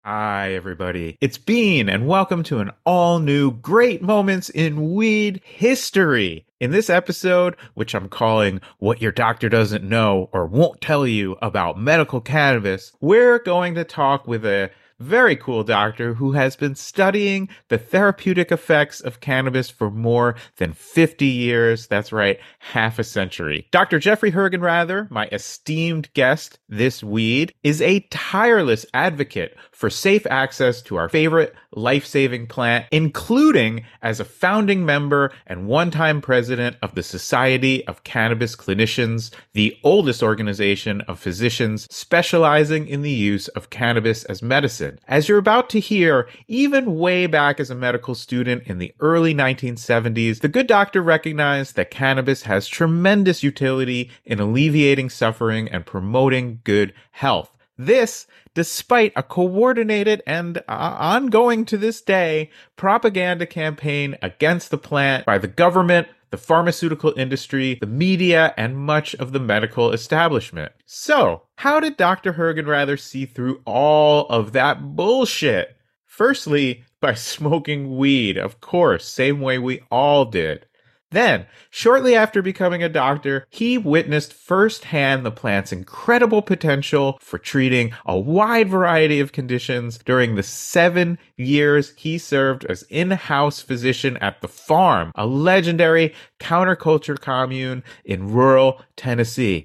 Hi, everybody. It's Bean, and welcome to an all new Great Moments in Weed History. In this episode, which I'm calling What Your Doctor Doesn't Know or Won't Tell You About Medical Cannabis, we're going to talk with a very cool doctor who has been studying the therapeutic effects of cannabis for more than 50 years. That's right, half a century. Dr. Jeffrey Hergenrather, my esteemed guest this weed, is a tireless advocate for safe access to our favorite life-saving plant, including as a founding member and one-time president of the Society of Cannabis Clinicians, the oldest organization of physicians specializing in the use of cannabis as medicine. As you're about to hear, even way back as a medical student in the early 1970s, the good doctor recognized that cannabis has tremendous utility in alleviating suffering and promoting good health. This, despite a coordinated and ongoing to this day propaganda campaign against the plant by the government, the pharmaceutical industry, the media, and much of the medical establishment. So, how did Dr. Hergenrather see through all of that bullshit? Firstly, by smoking weed, of course, same way we all did. Then, shortly after becoming a doctor, he witnessed firsthand the plant's incredible potential for treating a wide variety of conditions during the 7 years he served as in-house physician at The Farm, a legendary counterculture commune in rural Tennessee.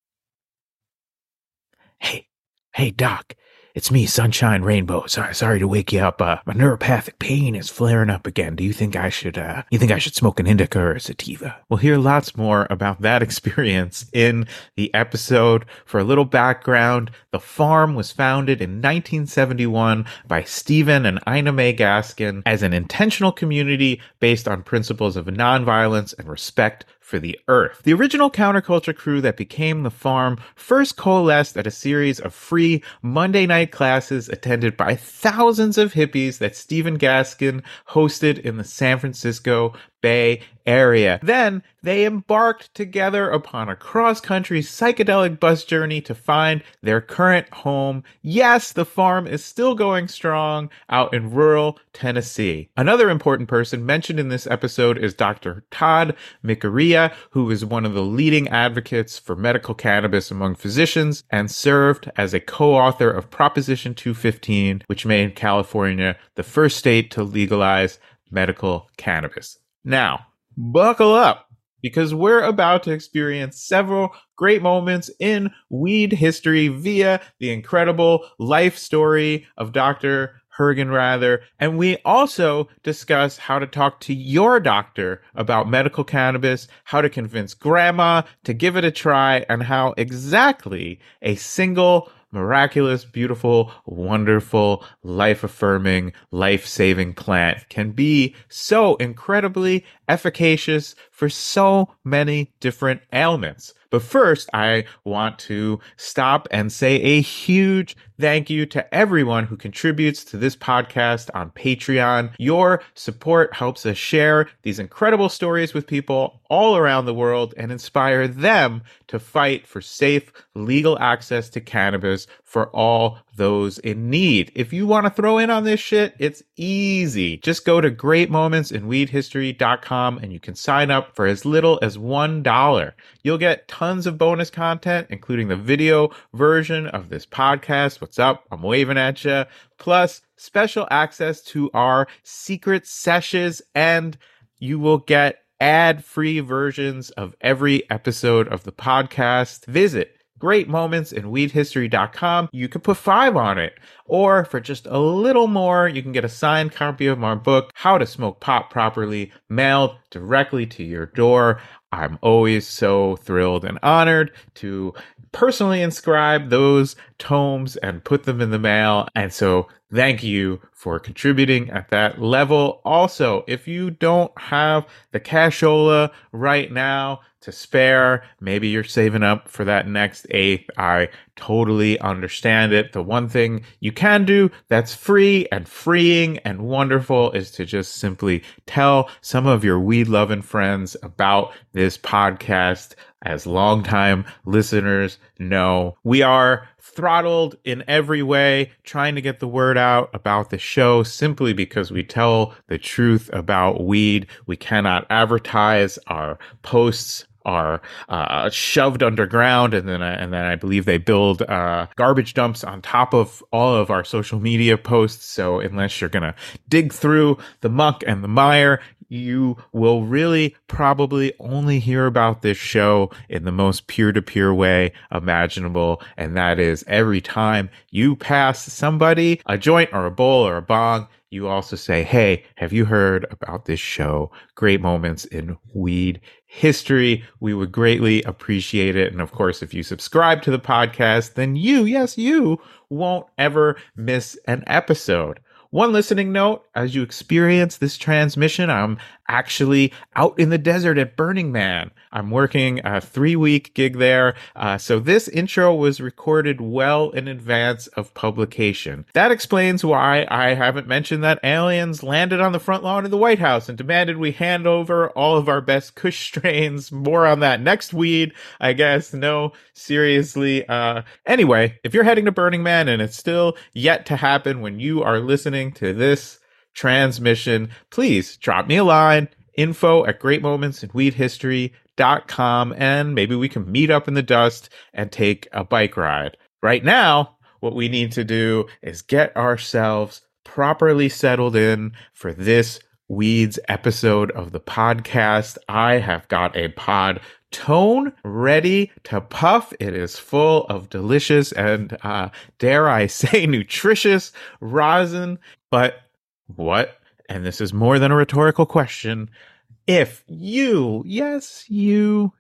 Hey, Doc. It's me, Sunshine Rainbow. Sorry to wake you up. My neuropathic pain is flaring up again. Do you think I should smoke an indica or a sativa? We'll hear lots more about that experience in the episode. For a little background, The Farm was founded in 1971 by Stephen and Ina Mae Gaskin as an intentional community based on principles of nonviolence and respect for the earth. The original counterculture crew that became The Farm first coalesced at a series of free Monday night classes attended by thousands of hippies that Stephen Gaskin hosted in the San Francisco Bay Area. Then they embarked together upon a cross-country psychedelic bus journey to find their current home. Yes, The Farm is still going strong out in rural Tennessee. Another important person mentioned in this episode is Dr. Todd Micurria, who is one of the leading advocates for medical cannabis among physicians and served as a co-author of Proposition 215, which made California the first state to legalize medical cannabis. Now, buckle up, because we're about to experience several great moments in weed history via the incredible life story of Dr. Hergenrather, and we also discuss how to talk to your doctor about medical cannabis, how to convince grandma to give it a try, and how exactly a single miraculous, beautiful, wonderful, life-affirming, life-saving plant can be so incredibly efficacious for so many different ailments. But first, I want to stop and say a huge thank you to everyone who contributes to this podcast on Patreon. Your support helps us share these incredible stories with people all around the world and inspire them to fight for safe, legal access to cannabis for all those in need. If you want to throw in on this shit, it's easy. Just go to greatmomentsinweedhistory.com and you can sign up for as little as $1. You'll get tons of bonus content, including the video version of this podcast. What's up? I'm waving at you. Plus, special access to our secret sessions, and you will get ad-free versions of every episode of the podcast. Visit greatmomentsinweedhistory.com. You could put 5 on it. Or for just a little more, you can get a signed copy of my book, How to Smoke Pot Properly, mailed directly to your door. I'm always so thrilled and honored to personally inscribe those tomes and put them in the mail. And so thank you for contributing at that level. Also, if you don't have the cashola right now to spare, maybe you're saving up for that next eighth. I totally understand it. The one thing you can do that's free and freeing and wonderful is to just simply tell some of your weed-loving friends about this podcast. As longtime listeners know, we are throttled in every way, trying to get the word out about the show simply because we tell the truth about weed. We cannot advertise. Our posts are shoved underground, and then I believe they build garbage dumps on top of all of our social media posts. So unless you're gonna dig through the muck and the mire, you will really probably only hear about this show in the most peer-to-peer way imaginable, and that is every time you pass somebody a joint or a bowl or a bong, you also say, hey, have you heard about this show? Great Moments in Weed History. We would greatly appreciate it. And of course, if you subscribe to the podcast, then you won't ever miss an episode. One listening note, as you experience this transmission, I'm actually out in the desert at Burning Man. I'm working a 3-week gig there. So this intro was recorded well in advance of publication. That explains why I haven't mentioned that aliens landed on the front lawn of the White House and demanded we hand over all of our best Kush strains. More on that next weed, I guess. No, seriously. Anyway, if you're heading to Burning Man and it's still yet to happen when you are listening to this transmission, please drop me a line, info@greatmomentsinweedhistory.com, and maybe we can meet up in the dust and take a bike ride. Right now, what we need to do is get ourselves properly settled in for this Weeds episode of the podcast. I have got a pod tone ready to puff. It is full of delicious and, dare I say, nutritious rosin. But what, and this is more than a rhetorical question, if you, yes, you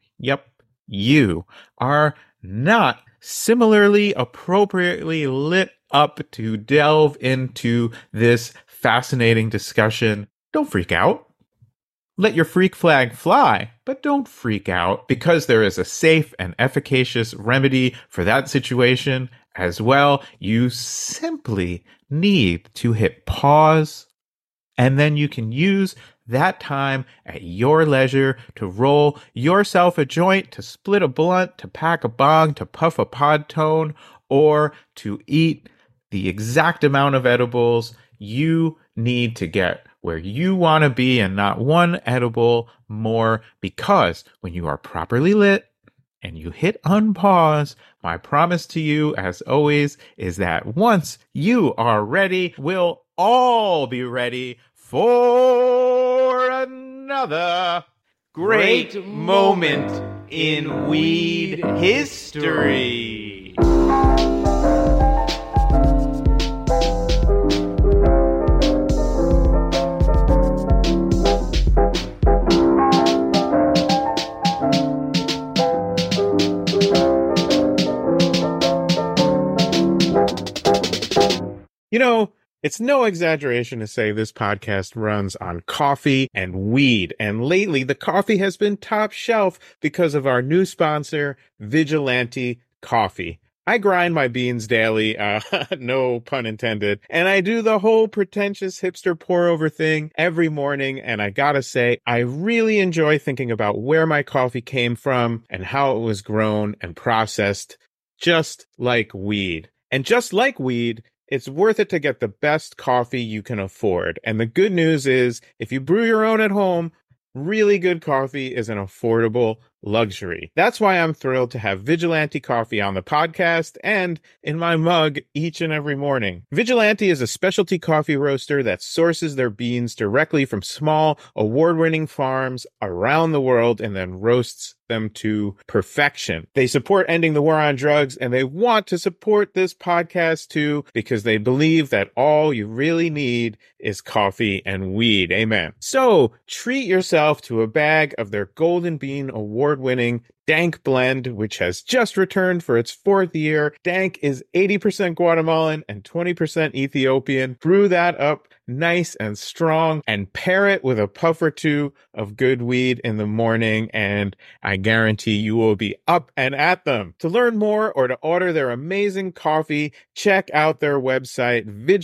are not similarly appropriately lit up to delve into this fascinating discussion, don't freak out. Let your freak flag fly, but don't freak out, because there is a safe and efficacious remedy for that situation as well. You simply need to hit pause, and then you can use that time at your leisure to roll yourself a joint, to split a blunt, to pack a bong, to puff a pod tone, or to eat the exact amount of edibles you need to get where you want to be and not one edible more, because when you are properly lit and you hit unpause, my promise to you, as always, is that once you are ready, we'll all be ready for another great moment in weed history. You know, it's no exaggeration to say this podcast runs on coffee and weed. And lately, the coffee has been top shelf because of our new sponsor, Vigilante Coffee. I grind my beans daily, no pun intended, and I do the whole pretentious hipster pour-over thing every morning, and I gotta say, I really enjoy thinking about where my coffee came from and how it was grown and processed, just like weed. And just like weed, it's worth it to get the best coffee you can afford. And the good news is, if you brew your own at home, really good coffee is an affordable luxury. That's why I'm thrilled to have Vigilante Coffee on the podcast and in my mug each and every morning. Vigilante is a specialty coffee roaster that sources their beans directly from small, award-winning farms around the world and then roasts them to perfection. They support ending the war on drugs, and they want to support this podcast too, because they believe that all you really need is coffee and weed. Amen. So treat yourself to a bag of their Golden Bean award-winning Dank blend, which has just returned for its 4th year. Dank is 80% Guatemalan and 20% Ethiopian. Brew that up nice and strong and pair it with a puff or two of good weed in the morning, and I guarantee you will be up and at them. To learn more or to order their amazing coffee, check out their website,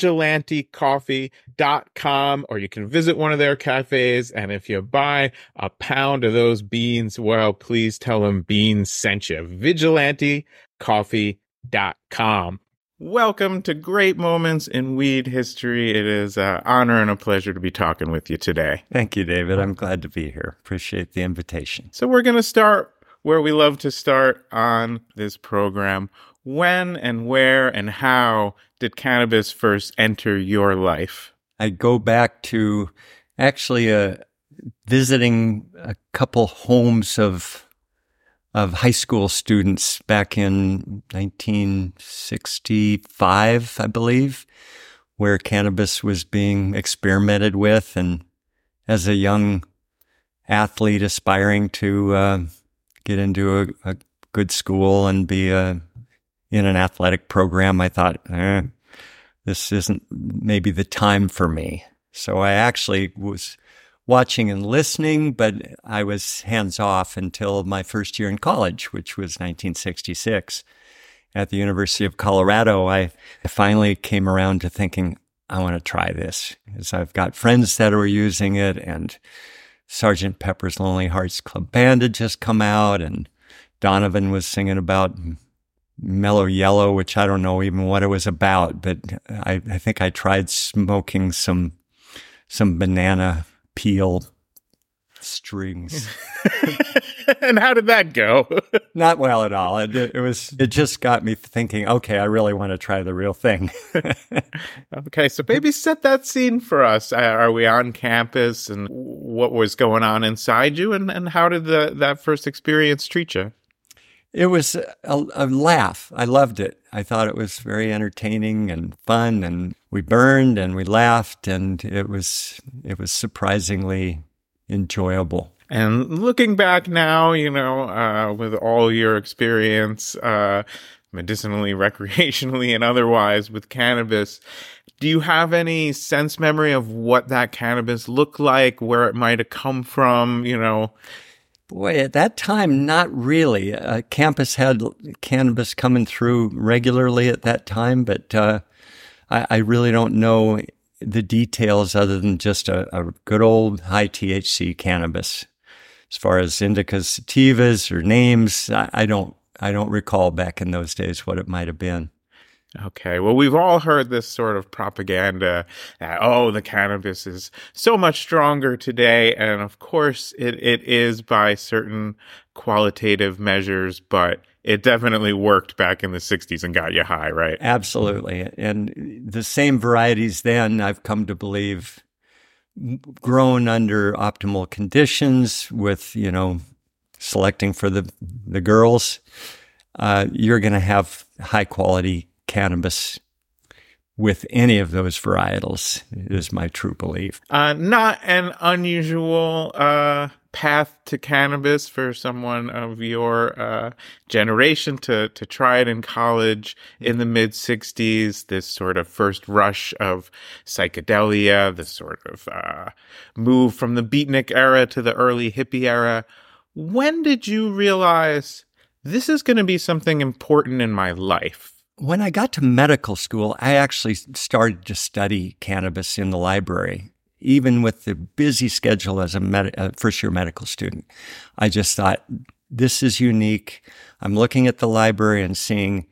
vigilantecoffee.com, or you can visit one of their cafes, and if you buy a pound of those beans, well, please tell them Beans sent you. Vigilantecoffee.com. weedhistory.com. Welcome to Great Moments in Weed History. It is an honor and a pleasure to be talking with you today. Thank you, David. I'm glad to be here. Appreciate the invitation. So we're going to start where we love to start on this program. When and where and how did cannabis first enter your life? I go back to actually visiting a couple homes of high school students back in 1965, I believe, where cannabis was being experimented with. And as a young athlete aspiring to get into a good school and be in an athletic program, I thought, this isn't maybe the time for me. So I actually was watching and listening, but I was hands off until my first year in college, which was 1966. At the University of Colorado, I finally came around to thinking, I want to try this, because I've got friends that were using it, and Sgt. Pepper's Lonely Hearts Club Band had just come out, and Donovan was singing about Mellow Yellow, which I don't know even what it was about, but I think I tried smoking some banana peel strings. And how did that go? Not well at all. It just got me thinking, okay, I really want to try the real thing. Okay, so maybe set that scene for us. Are we on campus, and what was going on inside you, and how did that first experience treat you? It was a laugh. I loved it. I thought it was very entertaining and fun, and we burned and we laughed, and it was surprisingly enjoyable. And looking back now, with all your experience, medicinally, recreationally, and otherwise with cannabis, do you have any sense memory of what that cannabis looked like, where it might have come from, Boy, at that time, not really. Campus had cannabis coming through regularly at that time, but I really don't know the details other than just a good old high THC cannabis. As far as indicas, sativas, or names, I don't recall back in those days what it might have been. Okay, well, we've all heard this sort of propaganda that, the cannabis is so much stronger today. And of course, it is by certain qualitative measures, but it definitely worked back in the 60s and got you high, right? Absolutely. And the same varieties then, I've come to believe, grown under optimal conditions with, selecting for the girls, you're going to have high quality cannabis with any of those varietals, is my true belief. Not an unusual path to cannabis for someone of your generation to try it in college in the mid-60s, this sort of first rush of psychedelia, this sort of move from the beatnik era to the early hippie era. When did you realize this is going to be something important in my life? When I got to medical school, I actually started to study cannabis in the library, even with the busy schedule as a first-year medical student. I just thought, this is unique. I'm looking at the library and seeing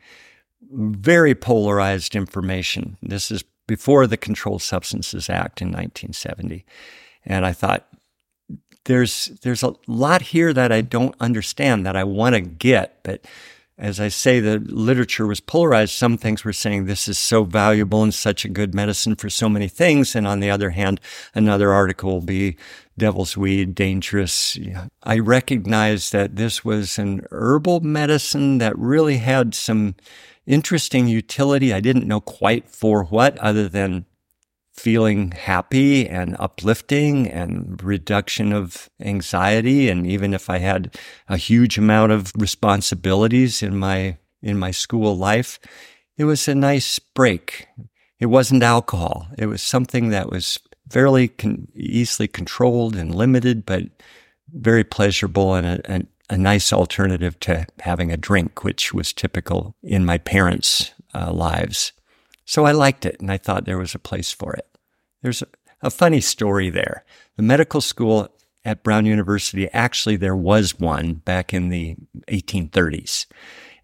very polarized information. This is before the Controlled Substances Act in 1970. And I thought, there's a lot here that I don't understand, that I want to get, but as I say, the literature was polarized. Some things were saying this is so valuable and such a good medicine for so many things. And on the other hand, another article will be devil's weed, dangerous. I recognized that this was an herbal medicine that really had some interesting utility. I didn't know quite for what, other than feeling happy and uplifting and reduction of anxiety. And even if I had a huge amount of responsibilities in my school life, it was a nice break. It wasn't alcohol. It was something that was fairly easily controlled and limited, but very pleasurable and a nice alternative to having a drink, which was typical in my parents' lives. So I liked it, and I thought there was a place for it. There's a funny story there. The medical school at Brown University, actually there was one back in the 1830s.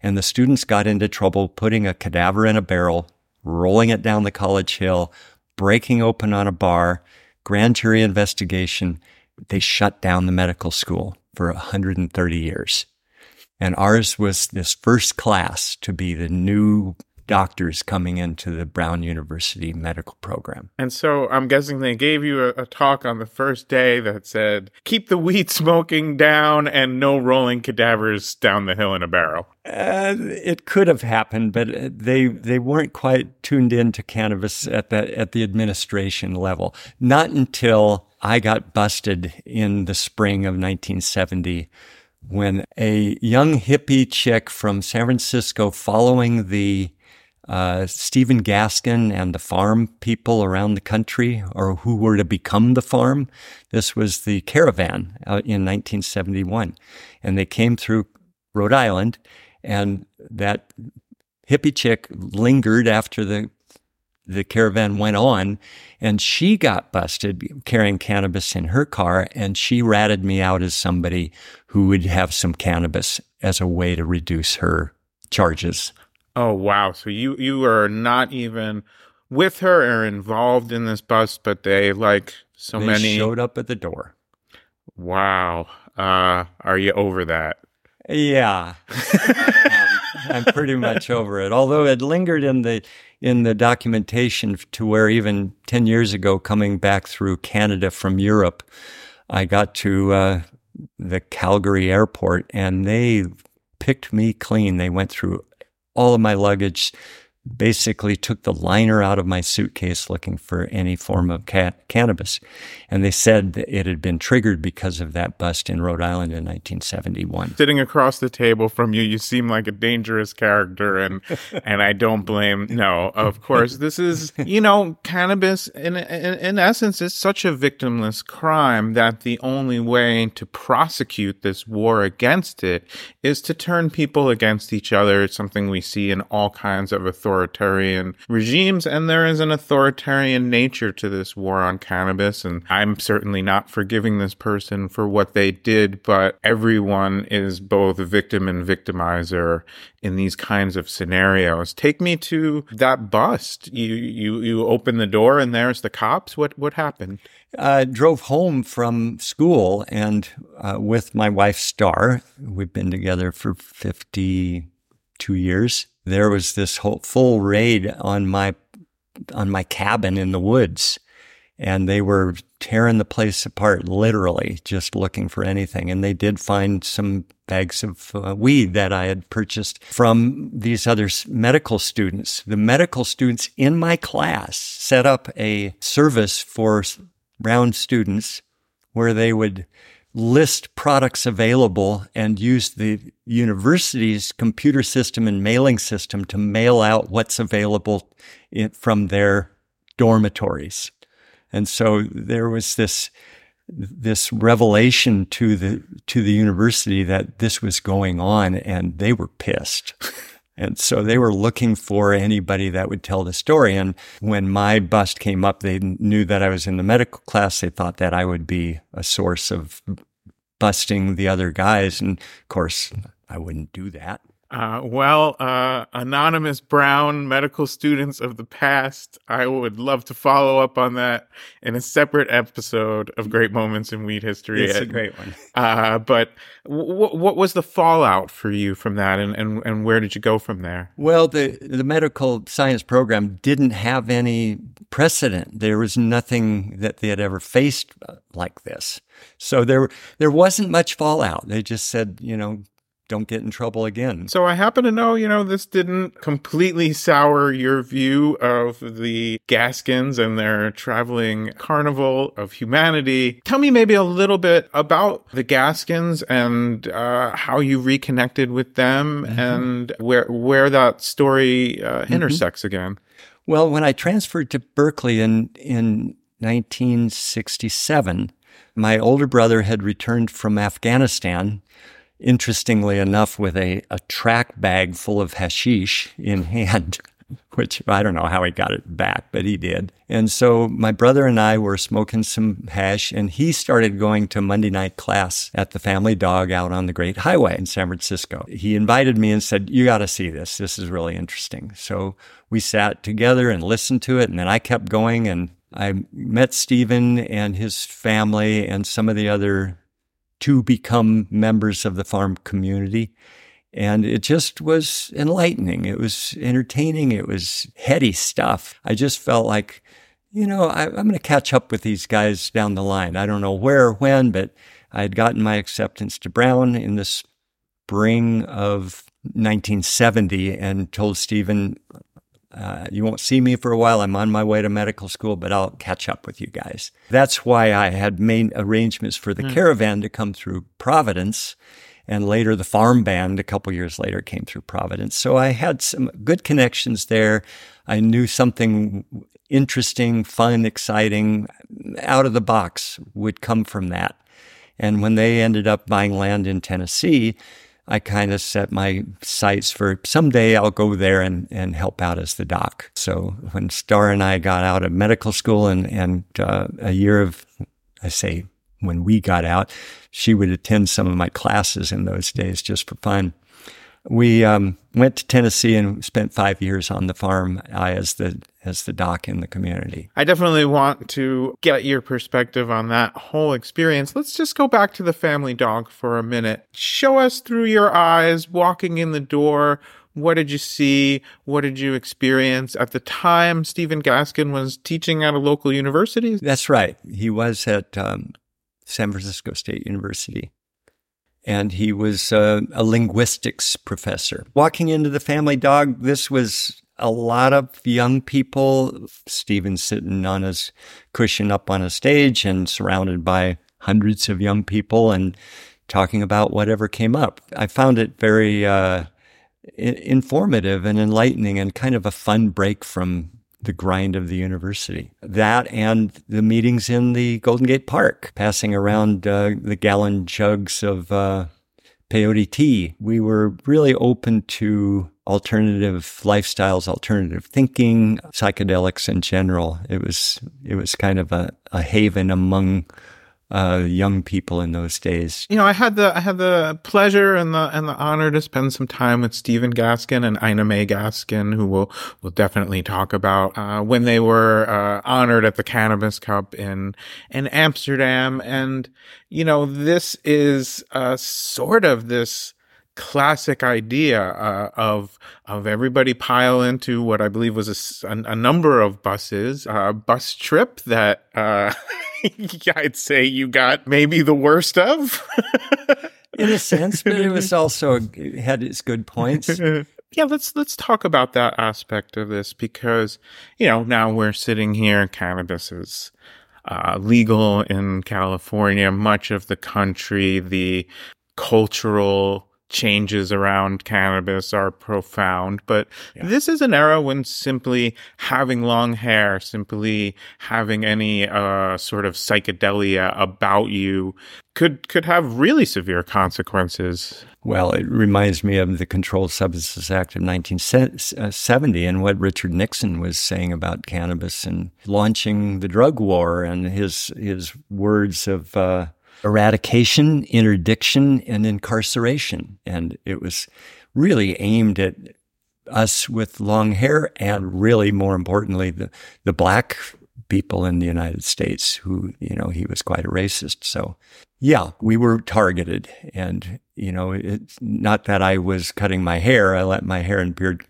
And the students got into trouble putting a cadaver in a barrel, rolling it down the college hill, breaking open on a bar, grand jury investigation. They shut down the medical school for 130 years. And ours was this first class to be the new doctors coming into the Brown University medical program. And so I'm guessing they gave you a talk on the first day that said, keep the weed smoking down and no rolling cadavers down the hill in a barrel. It could have happened, but they weren't quite tuned into cannabis at the administration level. Not until I got busted in the spring of 1970 when a young hippie chick from San Francisco, following the Stephen Gaskin and the farm people around the country, or who were to become the farm. This was the caravan in 1971. And they came through Rhode Island, and that hippie chick lingered after the caravan went on, and she got busted carrying cannabis in her car, and she ratted me out as somebody who would have some cannabis as a way to reduce her charges. Oh, wow. So you are not even with her or involved in this bust, but they They showed up at the door. Wow. Are you over that? Yeah. I'm pretty much over it. Although it lingered in the documentation to where even 10 years ago, coming back through Canada from Europe, I got to the Calgary airport and they picked me clean. They went through all of my luggage, basically took the liner out of my suitcase looking for any form of cannabis. And they said that it had been triggered because of that bust in Rhode Island in 1971. Sitting across the table from you, you seem like a dangerous character, and I don't blame. No, of course, this is, cannabis in essence is such a victimless crime that the only way to prosecute this war against it is to turn people against each other. It's something we see in all kinds of authoritarian regimes, and there is an authoritarian nature to this war on cannabis, and I'm certainly not forgiving this person for what they did, but everyone is both a victim and victimizer in these kinds of scenarios. Take me to that bust. You open the door and there's the cops. What happened? Drove home from school and with my wife Star, we've been together for 52 years. There was this whole full raid on my cabin in the woods, and they were tearing the place apart, literally just looking for anything. And they did find some bags of weed that I had purchased from these other medical students. The medical students in my class set up a service for Brown students where they would list products available and use the university's computer system and mailing system to mail out what's available from their dormitories. And so there was this revelation to the university that this was going on, and they were pissed. And so they were looking for anybody that would tell the story. And when my bust came up, they knew that I was in the medical class. They thought that I would be a source of busting the other guys. And of course, I wouldn't do that. Anonymous Brown medical students of the past, I would love to follow up on that in a separate episode of Great Moments in Weed History. It's a great one. But what was the fallout for you from that, and where did you go from there? Well, the medical science program didn't have any precedent. There was nothing that they had ever faced like this. So there wasn't much fallout. They just said, don't get in trouble again. So I happen to know, this didn't completely sour your view of the Gaskins and their traveling carnival of humanity. Tell me maybe a little bit about the Gaskins and how you reconnected with them and where that story intersects again. Well, when I transferred to Berkeley in 1967, my older brother had returned from Afghanistan, interestingly enough, with a track bag full of hashish in hand. which I don't know how he got it back, but he did. And so my brother and I were smoking some hash, and he started going to Monday night class at the Family Dog out on the Great Highway in San Francisco. He invited me and said, "You got to see this. This is really interesting." So we sat together and listened to it, and then I kept going, and I met Stephen and his family and some of the other to become members of the farm community. And it just was enlightening. It was entertaining. It was heady stuff. I just felt like, I'm going to catch up with these guys down the line. I don't know where or when, but I had gotten my acceptance to Brown in the spring of 1970 and told Stephen, you won't see me for a while. I'm on my way to medical school, but I'll catch up with you guys. That's why I had made arrangements for the caravan to come through Providence. And later, the farm band, a couple years later, came through Providence. So I had some good connections there. I knew something interesting, fun, exciting, out of the box would come from that. And when they ended up buying land in Tennessee, I kind of set my sights for someday I'll go there and help out as the doc. So when Star and I got out of medical school and a year of, when we got out, she would attend some of my classes in those days just for fun. We went to Tennessee and spent 5 years on the farm as the doc in the community. I definitely want to get your perspective on that whole experience. Let's just go back to the Family Dog for a minute. Show us through your eyes, walking in the door. What did you see? What did you experience? At the time, Stephen Gaskin was teaching at a local university. That's right. He was at San Francisco State University. And he was a linguistics professor. Walking into the Family Dog, this was a lot of young people. Stephen sitting on his cushion up on a stage and surrounded by hundreds of young people and talking about whatever came up. I found it very informative and enlightening and kind of a fun break from the grind of the university. That and the meetings in the Golden Gate Park, passing around the gallon jugs of peyote tea. We were really open to alternative lifestyles, alternative thinking, psychedelics in general. It was kind of a haven among young people in those days. I had the pleasure and the honor to spend some time with Stephen Gaskin and Ina May Gaskin, who we'll definitely talk about when they were honored at the Cannabis Cup in Amsterdam. And this is sort of this classic idea of everybody pile into what I believe was a number of buses, bus trip that I'd say you got maybe the worst of. In a sense, but it was also it had its good points. Yeah, let's talk about that aspect of this because, now we're sitting here, cannabis is legal in California, much of the country, the cultural changes around cannabis are profound, but this is an era when simply having long hair, simply having any sort of psychedelia about you could have really severe consequences. Well, it reminds me of the Controlled Substances Act of 1970 and what Richard Nixon was saying about cannabis and launching the drug war and his words of eradication, interdiction, and incarceration. And it was really aimed at us with long hair and really, more importantly, the black people in the United States who, he was quite a racist. So, yeah, we were targeted. And, it's not that I was cutting my hair. I let my hair and beard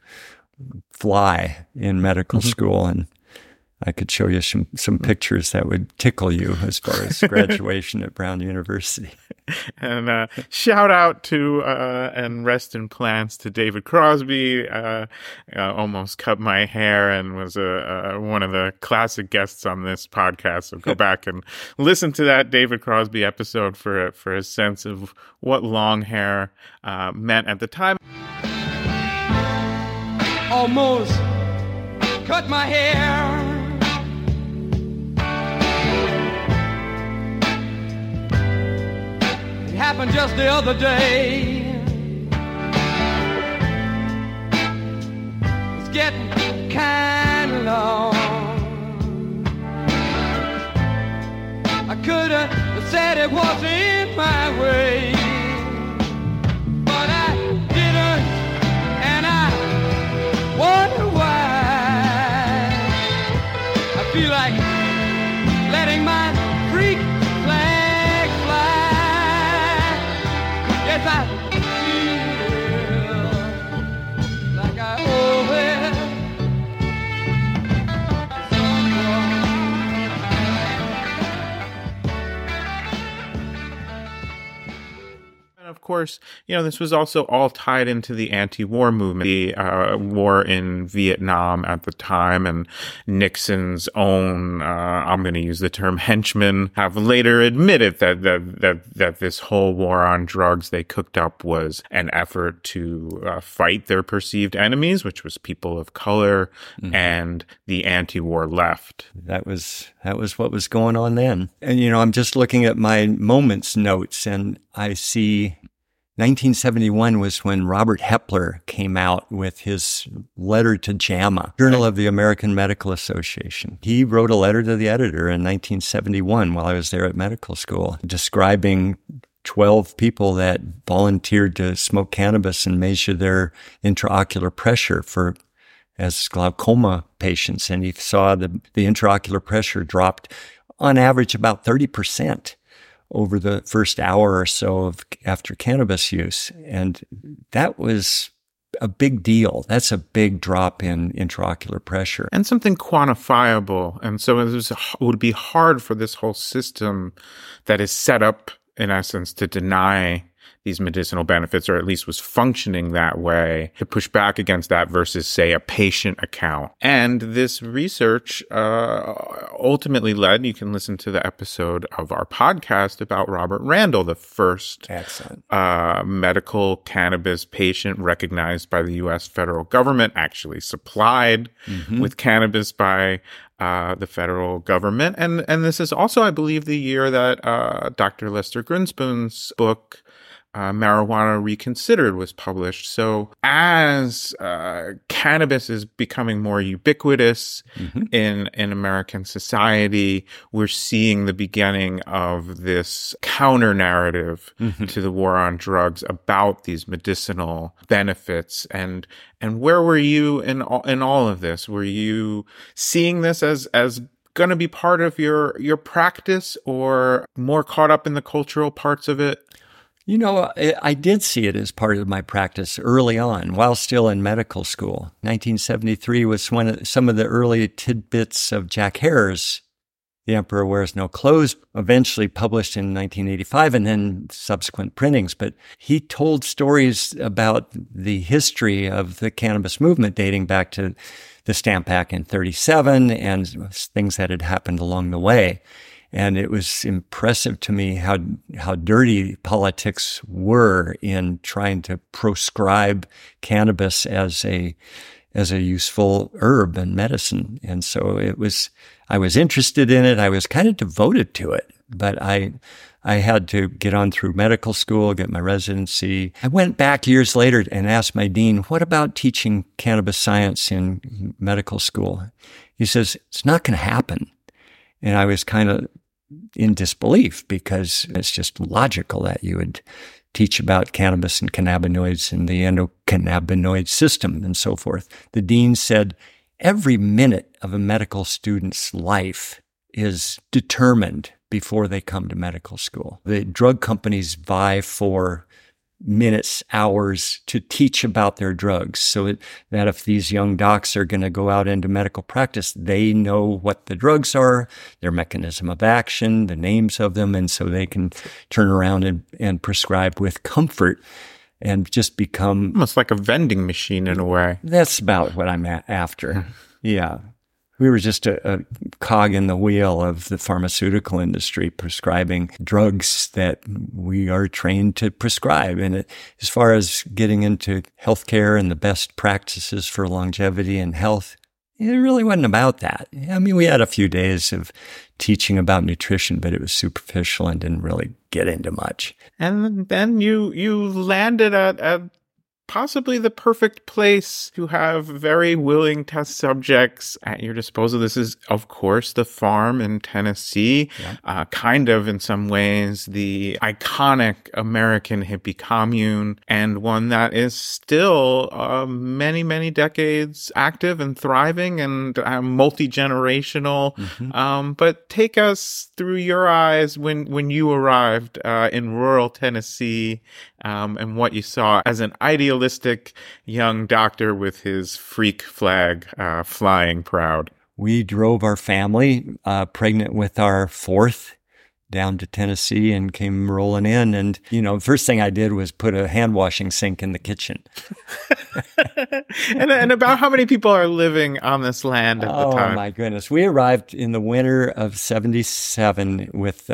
fly in medical school, and I could show you some pictures that would tickle you as far as graduation at Brown University. And shout out to and rest in plants to David Crosby. Almost cut my hair and was one of the classic guests on this podcast. So go back and listen to that David Crosby episode for a sense of what long hair meant at the time. Almost cut my hair. Happened just the other day. It's getting kind of long. I could have said it wasn't my way, but I didn't, and I wonder why. I feel like letting my freak flag fly. Yes, I feel like I owe it. Of course, this was also all tied into the anti-war movement, the war in Vietnam at the time, and Nixon's own, I'm going to use the term henchmen, have later admitted that this whole war on drugs they cooked up was an effort to fight their perceived enemies, which was people of color and the anti-war left. That was what was going on then. And, I'm just looking at my moments notes, and I see 1971 was when Robert Hepler came out with his letter to JAMA, Journal of the American Medical Association. He wrote a letter to the editor in 1971 while I was there at medical school, describing 12 people that volunteered to smoke cannabis and measure their intraocular pressure as glaucoma patients. And he saw the intraocular pressure dropped on average about 30%. Over the first hour or so after cannabis use. And that was a big deal. That's a big drop in intraocular pressure. And something quantifiable. And so it would be hard for this whole system that is set up, in essence, to deny these medicinal benefits, or at least was functioning that way, to push back against that versus, say, a patient account. And this research ultimately led, you can listen to the episode of our podcast about Robert Randall, the first medical cannabis patient recognized by the U.S. federal government, actually supplied with cannabis by the federal government. And this is also, I believe, the year that Dr. Lester Grinspoon's book, Marijuana Reconsidered, was published. So as cannabis is becoming more ubiquitous in American society, we're seeing the beginning of this counter narrative to the war on drugs about these medicinal benefits. And where were you in all of this? Were you seeing this as going to be part of your practice, or more caught up in the cultural parts of it? I did see it as part of my practice early on, while still in medical school. 1973 was some of the early tidbits of Jack Hare's The Emperor Wears No Clothes, eventually published in 1985, and then subsequent printings. But he told stories about the history of the cannabis movement dating back to the Stamp Act in 1937 and things that had happened along the way. And it was impressive to me how dirty politics were in trying to proscribe cannabis as a useful herb and medicine. And so I was interested in it. I was kind of devoted to it, but I had to get on through medical school, get my residency. I went back years later and asked my dean, what about teaching cannabis science in medical school? He says, it's not going to happen. And I was kind of in disbelief, because it's just logical that you would teach about cannabis and cannabinoids and the endocannabinoid system and so forth. The dean said, every minute of a medical student's life is determined before they come to medical school. The drug companies vie for minutes, hours to teach about their drugs, so that if these young docs are going to go out into medical practice, they know what the drugs are, their mechanism of action, the names of them, and so they can turn around and prescribe with comfort and just become... almost like a vending machine in a way. That's about what I'm after. Yeah. We were just a cog in the wheel of the pharmaceutical industry, prescribing drugs that we are trained to prescribe. And as far as getting into healthcare and the best practices for longevity and health, it really wasn't about that. I mean, we had a few days of teaching about nutrition, but it was superficial and didn't really get into much. And then you landed at possibly the perfect place to have very willing test subjects at your disposal. This is, of course, the farm in Tennessee, kind of in some ways the iconic American hippie commune, and one that is still many, many decades active and thriving and multi-generational. But take us through your eyes when you arrived in rural Tennessee, and what you saw as an idealistic young doctor with his freak flag flying proud. We drove our family, pregnant with our fourth, down to Tennessee and came rolling in. And, first thing I did was put a hand washing sink in the kitchen. and about how many people are living on this land at the time? Oh, my goodness. We arrived in the winter of 77 with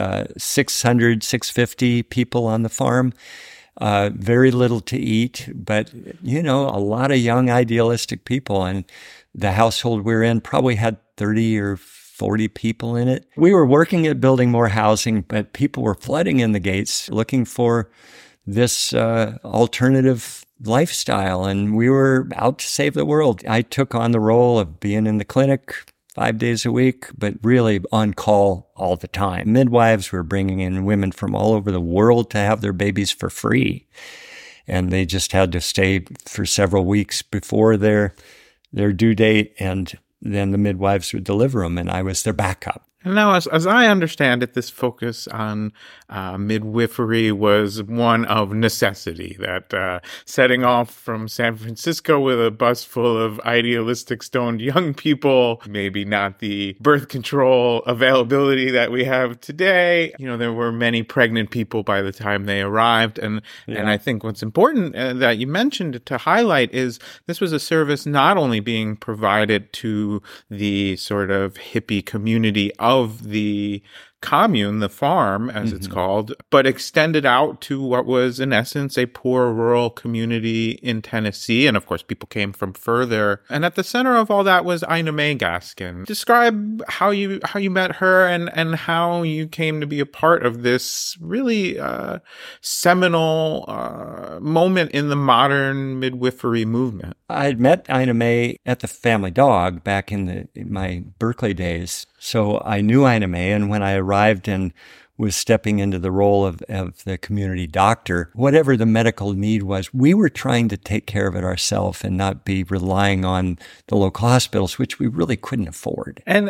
650 people on the farm. Very little to eat, but, a lot of young idealistic people. And the household we're in probably had 30 or 40 people in it. We were working at building more housing, but people were flooding in the gates looking for this alternative lifestyle, and we were out to save the world. I took on the role of being in the clinic 5 days a week, but really on call all the time. Midwives were bringing in women from all over the world to have their babies for free, and they just had to stay for several weeks before their due date, and then the midwives would deliver them, and I was their backup. And now, as I understand it, this focus on midwifery was one of necessity, that setting off from San Francisco with a bus full of idealistic stoned young people, maybe not the birth control availability that we have today. There were many pregnant people by the time they arrived. And I think what's important that you mentioned to highlight is this was a service not only being provided to the sort of hippie community of the commune, the farm, as it's called, but extended out to what was, in essence, a poor rural community in Tennessee. And of course, people came from further. And at the center of all that was Ina May Gaskin. Describe how you met her and how you came to be a part of this really seminal moment in the modern midwifery movement. I had met Ina May at the Family Dog back in my Berkeley days. So I knew Ina May, and when I arrived and was stepping into the role of the community doctor, whatever the medical need was, we were trying to take care of it ourselves and not be relying on the local hospitals, which we really couldn't afford. And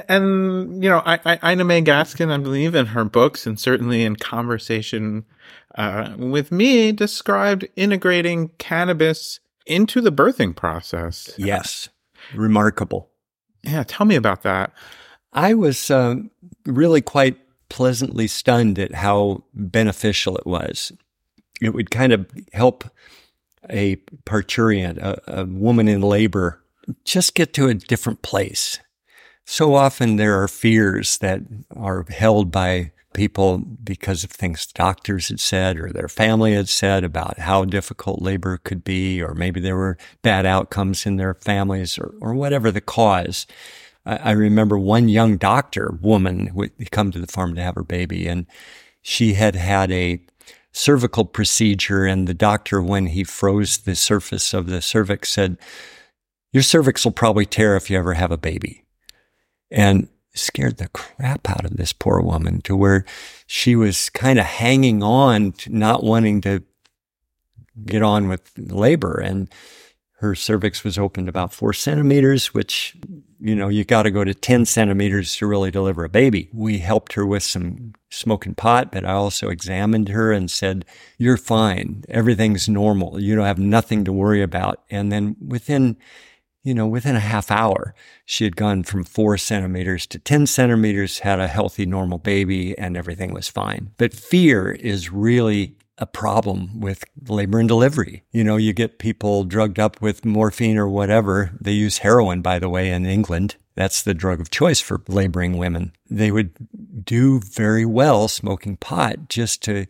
Ina May Gaskin, I believe, in her books and certainly in conversation with me, described integrating cannabis into the birthing process. Yes. Remarkable. Yeah, tell me about that. I was really quite pleasantly stunned at how beneficial it was. It would kind of help a parturient, a woman in labor, just get to a different place. So often there are fears that are held by people because of things doctors had said or their family had said about how difficult labor could be, or maybe there were bad outcomes in their families or whatever the cause. I remember one young doctor woman who had come to the farm to have her baby, and she had a cervical procedure, and the doctor, when he froze the surface of the cervix, said, "Your cervix will probably tear if you ever have a baby." And scared the crap out of this poor woman to where she was kind of hanging on to not wanting to get on with labor. And her cervix was opened about 4 centimeters, which, you got to go to 10 centimeters to really deliver a baby. We helped her with some smoking pot, but I also examined her and said, "You're fine. Everything's normal. You don't have nothing to worry about." And then within a half hour, she had gone from 4 centimeters to 10 centimeters, had a healthy, normal baby, and everything was fine. But fear is really a problem with labor and delivery. You get people drugged up with morphine or whatever. They use heroin, by the way, in England. That's the drug of choice for laboring women. They would do very well smoking pot just to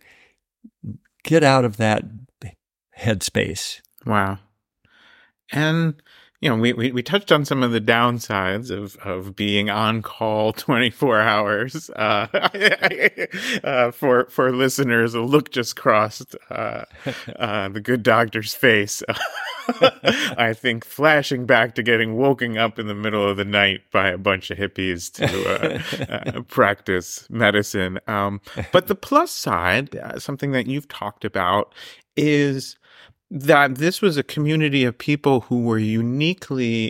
get out of that headspace. Wow. And we touched on some of the downsides of being on call 24 hours. For listeners, a look just crossed the good doctor's face. I think flashing back to getting woken up in the middle of the night by a bunch of hippies to practice medicine. But the plus side, something that you've talked about, is that this was a community of people who were uniquely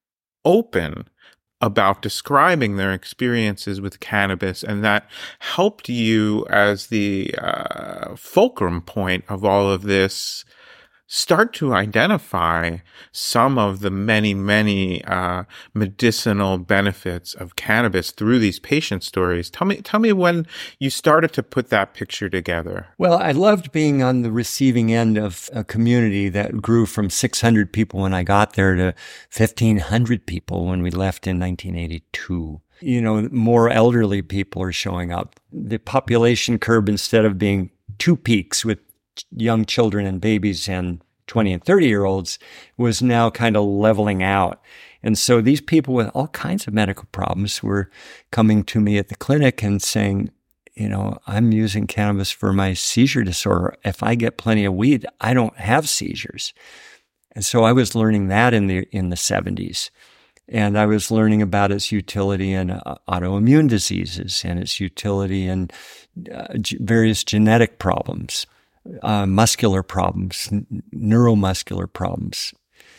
open about describing their experiences with cannabis, and that helped you as the fulcrum point of all of this start to identify some of the many, many medicinal benefits of cannabis through these patient stories. Tell me when you started to put that picture together. Well, I loved being on the receiving end of a community that grew from 600 people when I got there to 1,500 people when we left in 1982. More elderly people are showing up. The population curve, instead of being two peaks with young children and babies and 20 and 30-year-olds, was now kind of leveling out. And so these people with all kinds of medical problems were coming to me at the clinic and saying, I'm using cannabis for my seizure disorder. If I get plenty of weed, I don't have seizures. And so I was learning that in the 70s. And I was learning about its utility in autoimmune diseases and its utility in various genetic problems. Muscular problems, neuromuscular problems.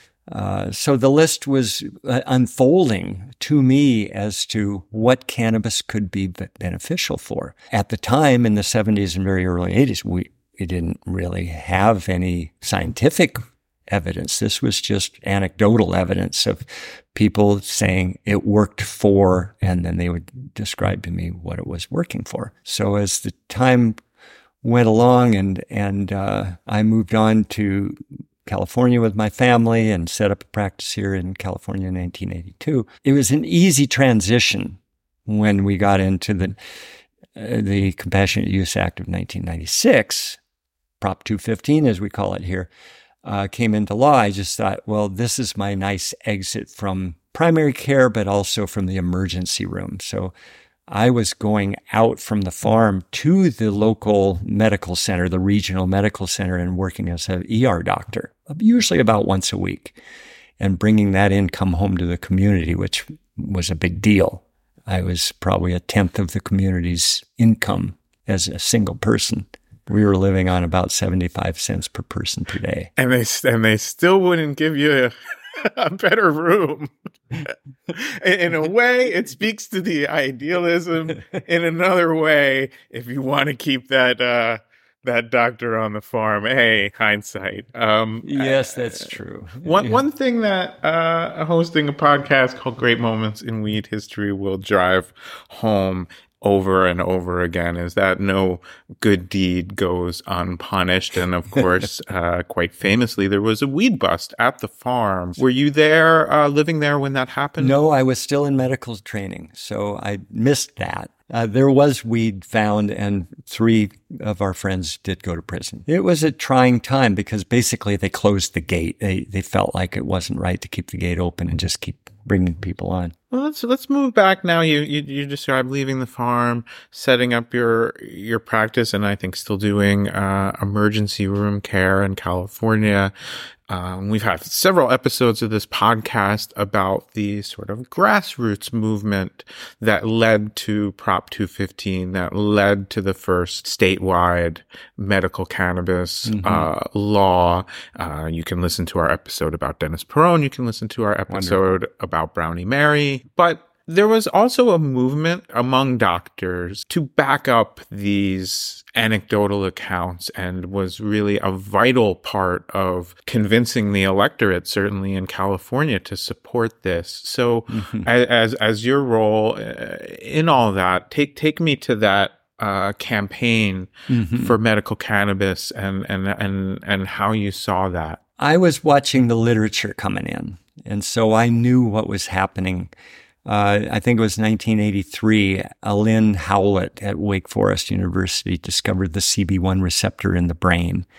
So the list was unfolding to me as to what cannabis could be beneficial for. At the time, in the 70s and very early 80s, we didn't really have any scientific evidence. This was just anecdotal evidence of people saying it worked for, and then they would describe to me what it was working for. So as the time went along and I moved on to California with my family and set up a practice here in California in 1982. It was an easy transition when we got into the Compassionate Use Act of 1996, Prop 215, as we call it here, came into law. I just thought, well, this is my nice exit from primary care, but also from the emergency room. So I was going out from the farm to the local medical center, the regional medical center, and working as an ER doctor, usually about once a week, and bringing that income home to the community, which was a big deal. I was probably a tenth of the community's income as a single person. We were living on about 75 cents per person per day. And they still wouldn't give you a better room. In a way, it speaks to the idealism. In another way, if you want to keep that doctor on the farm, hey, hindsight. Yes, that's true. One thing that hosting a podcast called Great Moments in Weed History will drive home over and over again is that no good deed goes unpunished. And of course, quite famously, there was a weed bust at the farm. Were you there, living there when that happened? No, I was still in medical training, so I missed that. There was weed found, and 3 of our friends did go to prison. It was a trying time because basically they closed the gate. They felt like it wasn't right to keep the gate open and just keep bringing people on. Well, let's move back now. You described leaving the farm, setting up your practice, and I think still doing emergency room care in California. We've had several episodes of this podcast about the sort of grassroots movement that led to Prop 215, that led to the first statewide medical cannabis law. You can listen to our episode about Dennis Perone. You can listen to our episode about Brownie Mary. But there was also a movement among doctors to back up these anecdotal accounts, and was really a vital part of convincing the electorate, certainly in California, to support this. So as your role in all that, take me to that campaign for medical cannabis and how you saw that. I was watching the literature coming in, and so I knew what was happening. I think it was 1983, Lynn Howlett at Wake Forest University discovered the CB1 receptor in the brain.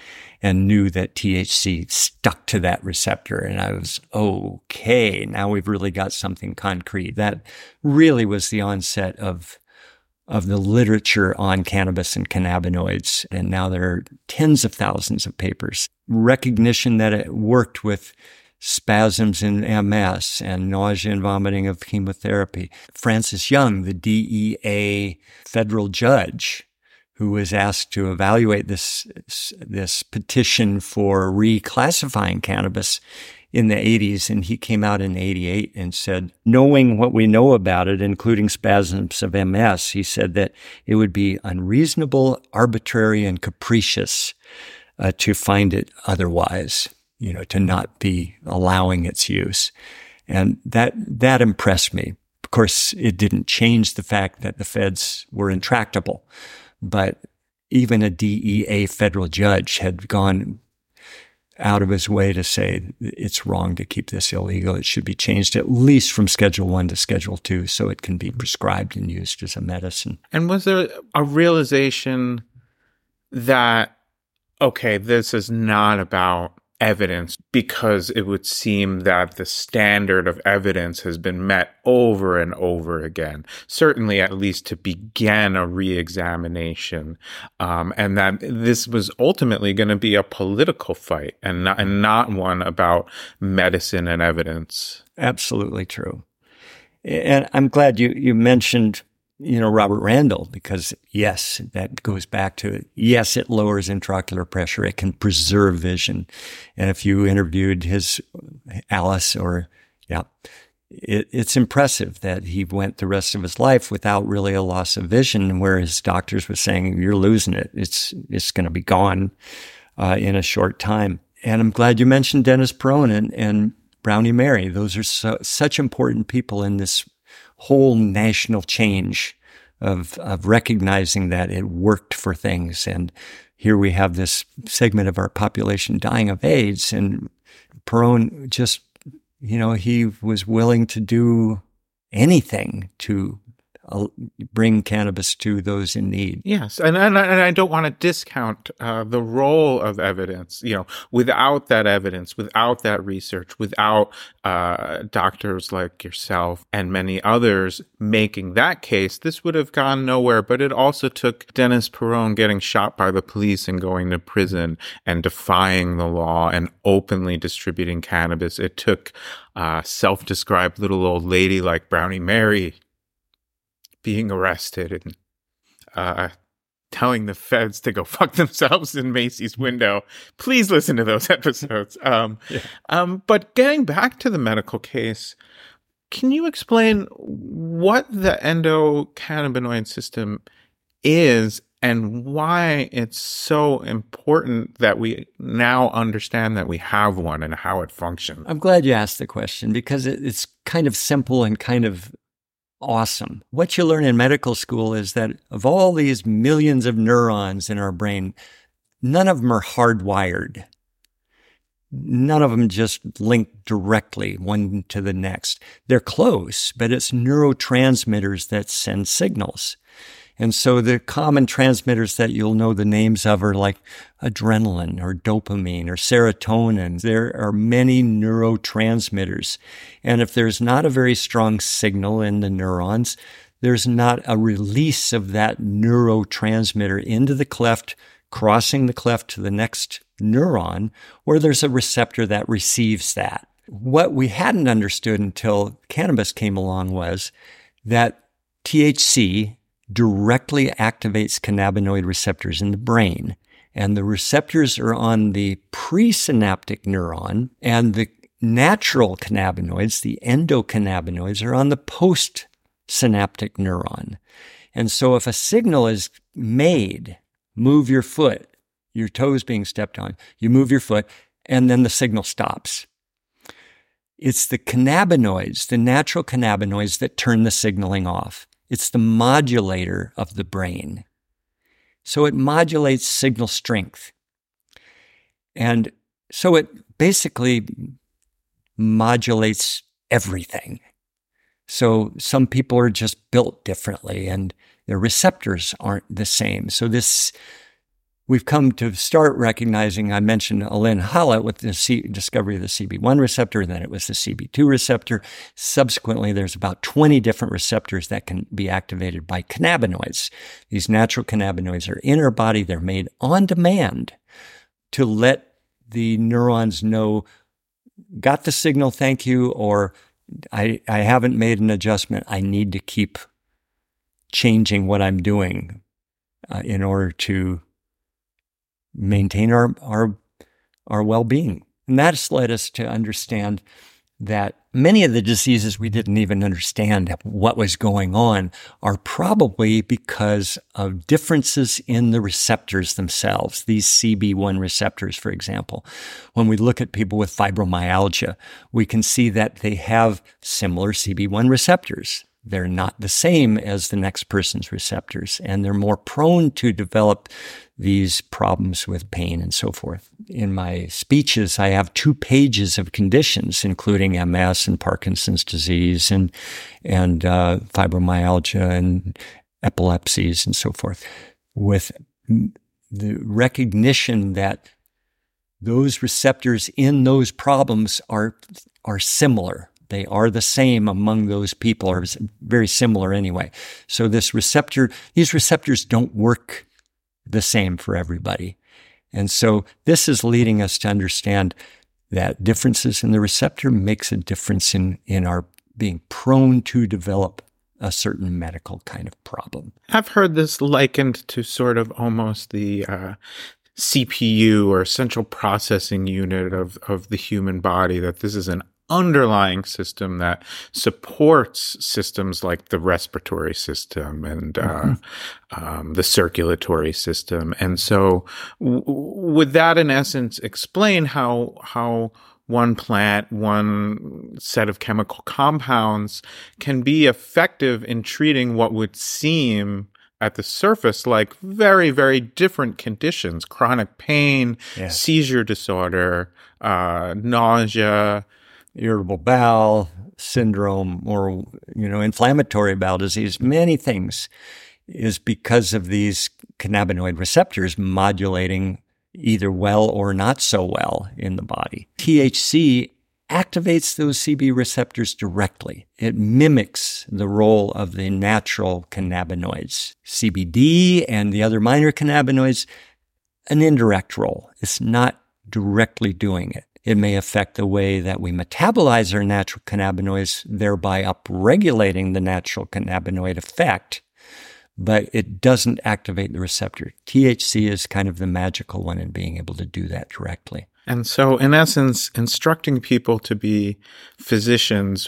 and knew that THC stuck to that receptor. And I was, okay, now we've really got something concrete. That really was the onset of the literature on cannabis and cannabinoids. And now there are tens of thousands of papers. Recognition that it worked with spasms in MS and nausea and vomiting of chemotherapy. Francis Young, the DEA federal judge, who was asked to evaluate this petition for reclassifying cannabis in the 80s, and he came out in 88 and said, knowing what we know about it, including spasms of MS, he said that it would be unreasonable, arbitrary, and capricious to find it otherwise, to not be allowing its use. And that impressed me. Of course, it didn't change the fact that the feds were intractable, but even a DEA federal judge had gone out of his way to say it's wrong to keep this illegal. It should be changed at least from Schedule 1 to Schedule 2 so it can be prescribed and used as a medicine. And was there a realization that, okay, this is not about evidence, because it would seem that the standard of evidence has been met over and over again, certainly at least to begin a re-examination, and that this was ultimately going to be a political fight and not one about medicine and evidence. Absolutely true. And I'm glad you mentioned Robert Randall, because yes, that goes back to, yes, it lowers intraocular pressure. It can preserve vision. And if you interviewed Alice it's impressive that he went the rest of his life without really a loss of vision, where his doctors were saying, you're losing it. It's going to be gone, in a short time. And I'm glad you mentioned Dennis Peron and Brownie Mary. Those are such important people in this whole national change of recognizing that it worked for things. And here we have this segment of our population dying of AIDS, and Peron just, he was willing to do anything to bring cannabis to those in need. Yes, and I don't want to discount the role of evidence. Without that evidence, without that research, without doctors like yourself and many others making that case, this would have gone nowhere. But it also took Dennis Peron getting shot by the police and going to prison and defying the law and openly distributing cannabis. It took self-described little old lady like Brownie Mary being arrested and telling the feds to go fuck themselves in Macy's window. Please listen to those episodes. But getting back to the medical case, can you explain what the endocannabinoid system is and why it's so important that we now understand that we have one and how it functions? I'm glad you asked the question, because it's kind of simple and kind of awesome. What you learn in medical school is that of all these millions of neurons in our brain, none of them are hardwired. None of them just link directly one to the next. They're close, but it's neurotransmitters that send signals. And so the common transmitters that you'll know the names of are like adrenaline or dopamine or serotonin. There are many neurotransmitters. And if there's not a very strong signal in the neurons, there's not a release of that neurotransmitter into the cleft, crossing the cleft to the next neuron, where there's a receptor that receives that. What we hadn't understood until cannabis came along was that THC directly activates cannabinoid receptors in the brain. And the receptors are on the presynaptic neuron, and the natural cannabinoids, the endocannabinoids, are on the postsynaptic neuron. And so if a signal is made, move your foot, your toes being stepped on, you move your foot, and then the signal stops. It's the cannabinoids, the natural cannabinoids, that turn the signaling off. It's the modulator of the brain. So it modulates signal strength. And so it basically modulates everything. So some people are just built differently and their receptors aren't the same. So this we've come to start recognizing, I mentioned Elaine Hallett with the discovery of the CB1 receptor, and then it was the CB2 receptor. Subsequently, there's about 20 different receptors that can be activated by cannabinoids. These natural cannabinoids are in our body. They're made on demand to let the neurons know, got the signal, thank you, or I haven't made an adjustment. I need to keep changing what I'm doing in order to maintain our well-being. And that's led us to understand that many of the diseases we didn't even understand what was going on are probably because of differences in the receptors themselves. These CB1 receptors, for example. When we look at people with fibromyalgia, we can see that they have similar CB1 receptors. They're not the same as the next person's receptors, and they're more prone to develop these problems with pain and so forth. In my speeches, I have 2 pages of conditions, including MS and Parkinson's disease and fibromyalgia and epilepsies and so forth, with the recognition that those receptors in those problems are similar. They are the same among those people, or very similar anyway. So these receptors don't work the same for everybody. And so this is leading us to understand that differences in the receptor makes a difference in our being prone to develop a certain medical kind of problem. I've heard this likened to sort of almost the CPU, or central processing unit of the human body, that this is an underlying system that supports systems like the respiratory system and the circulatory system. And so would that in essence explain how one plant, one set of chemical compounds can be effective in treating what would seem at the surface like very, very different conditions: chronic pain, seizure disorder, nausea, irritable bowel syndrome, or, inflammatory bowel disease, many things, is because of these cannabinoid receptors modulating either well or not so well in the body. THC activates those CB receptors directly. It mimics the role of the natural cannabinoids. CBD and the other minor cannabinoids, an indirect role. It's not directly doing it. It may affect the way that we metabolize our natural cannabinoids, thereby upregulating the natural cannabinoid effect, but it doesn't activate the receptor. THC is kind of the magical one in being able to do that directly. And so, in essence, instructing people to be physicians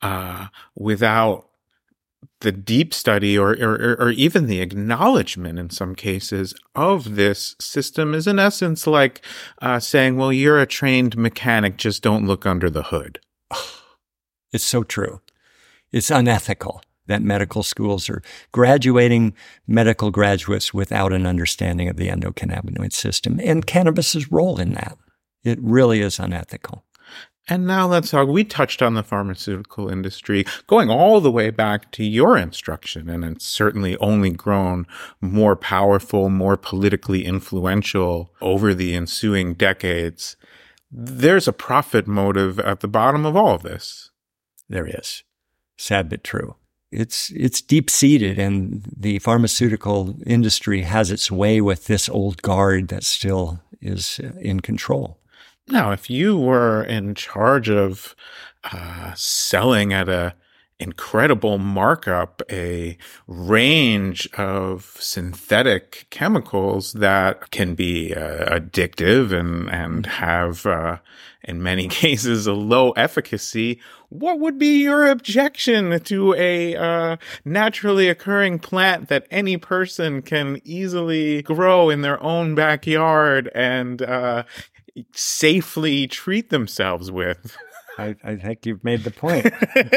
without the deep study or even the acknowledgement in some cases of this system is in essence like saying, well, you're a trained mechanic, just don't look under the hood. It's so true. It's unethical that medical schools are graduating medical graduates without an understanding of the endocannabinoid system and cannabis's role in that. It really is unethical. And now let's talk. We touched on the pharmaceutical industry going all the way back to your instruction, and it's certainly only grown more powerful, more politically influential over the ensuing decades. There's a profit motive at the bottom of all of this. There is. Sad but true. It's deep-seated, and the pharmaceutical industry has its way with this old guard that still is in control. Now, if you were in charge of selling at a incredible markup a range of synthetic chemicals that can be addictive and have, in many cases, a low efficacy, what would be your objection to a naturally occurring plant that any person can easily grow in their own backyard and safely treat themselves with? I think you've made the point.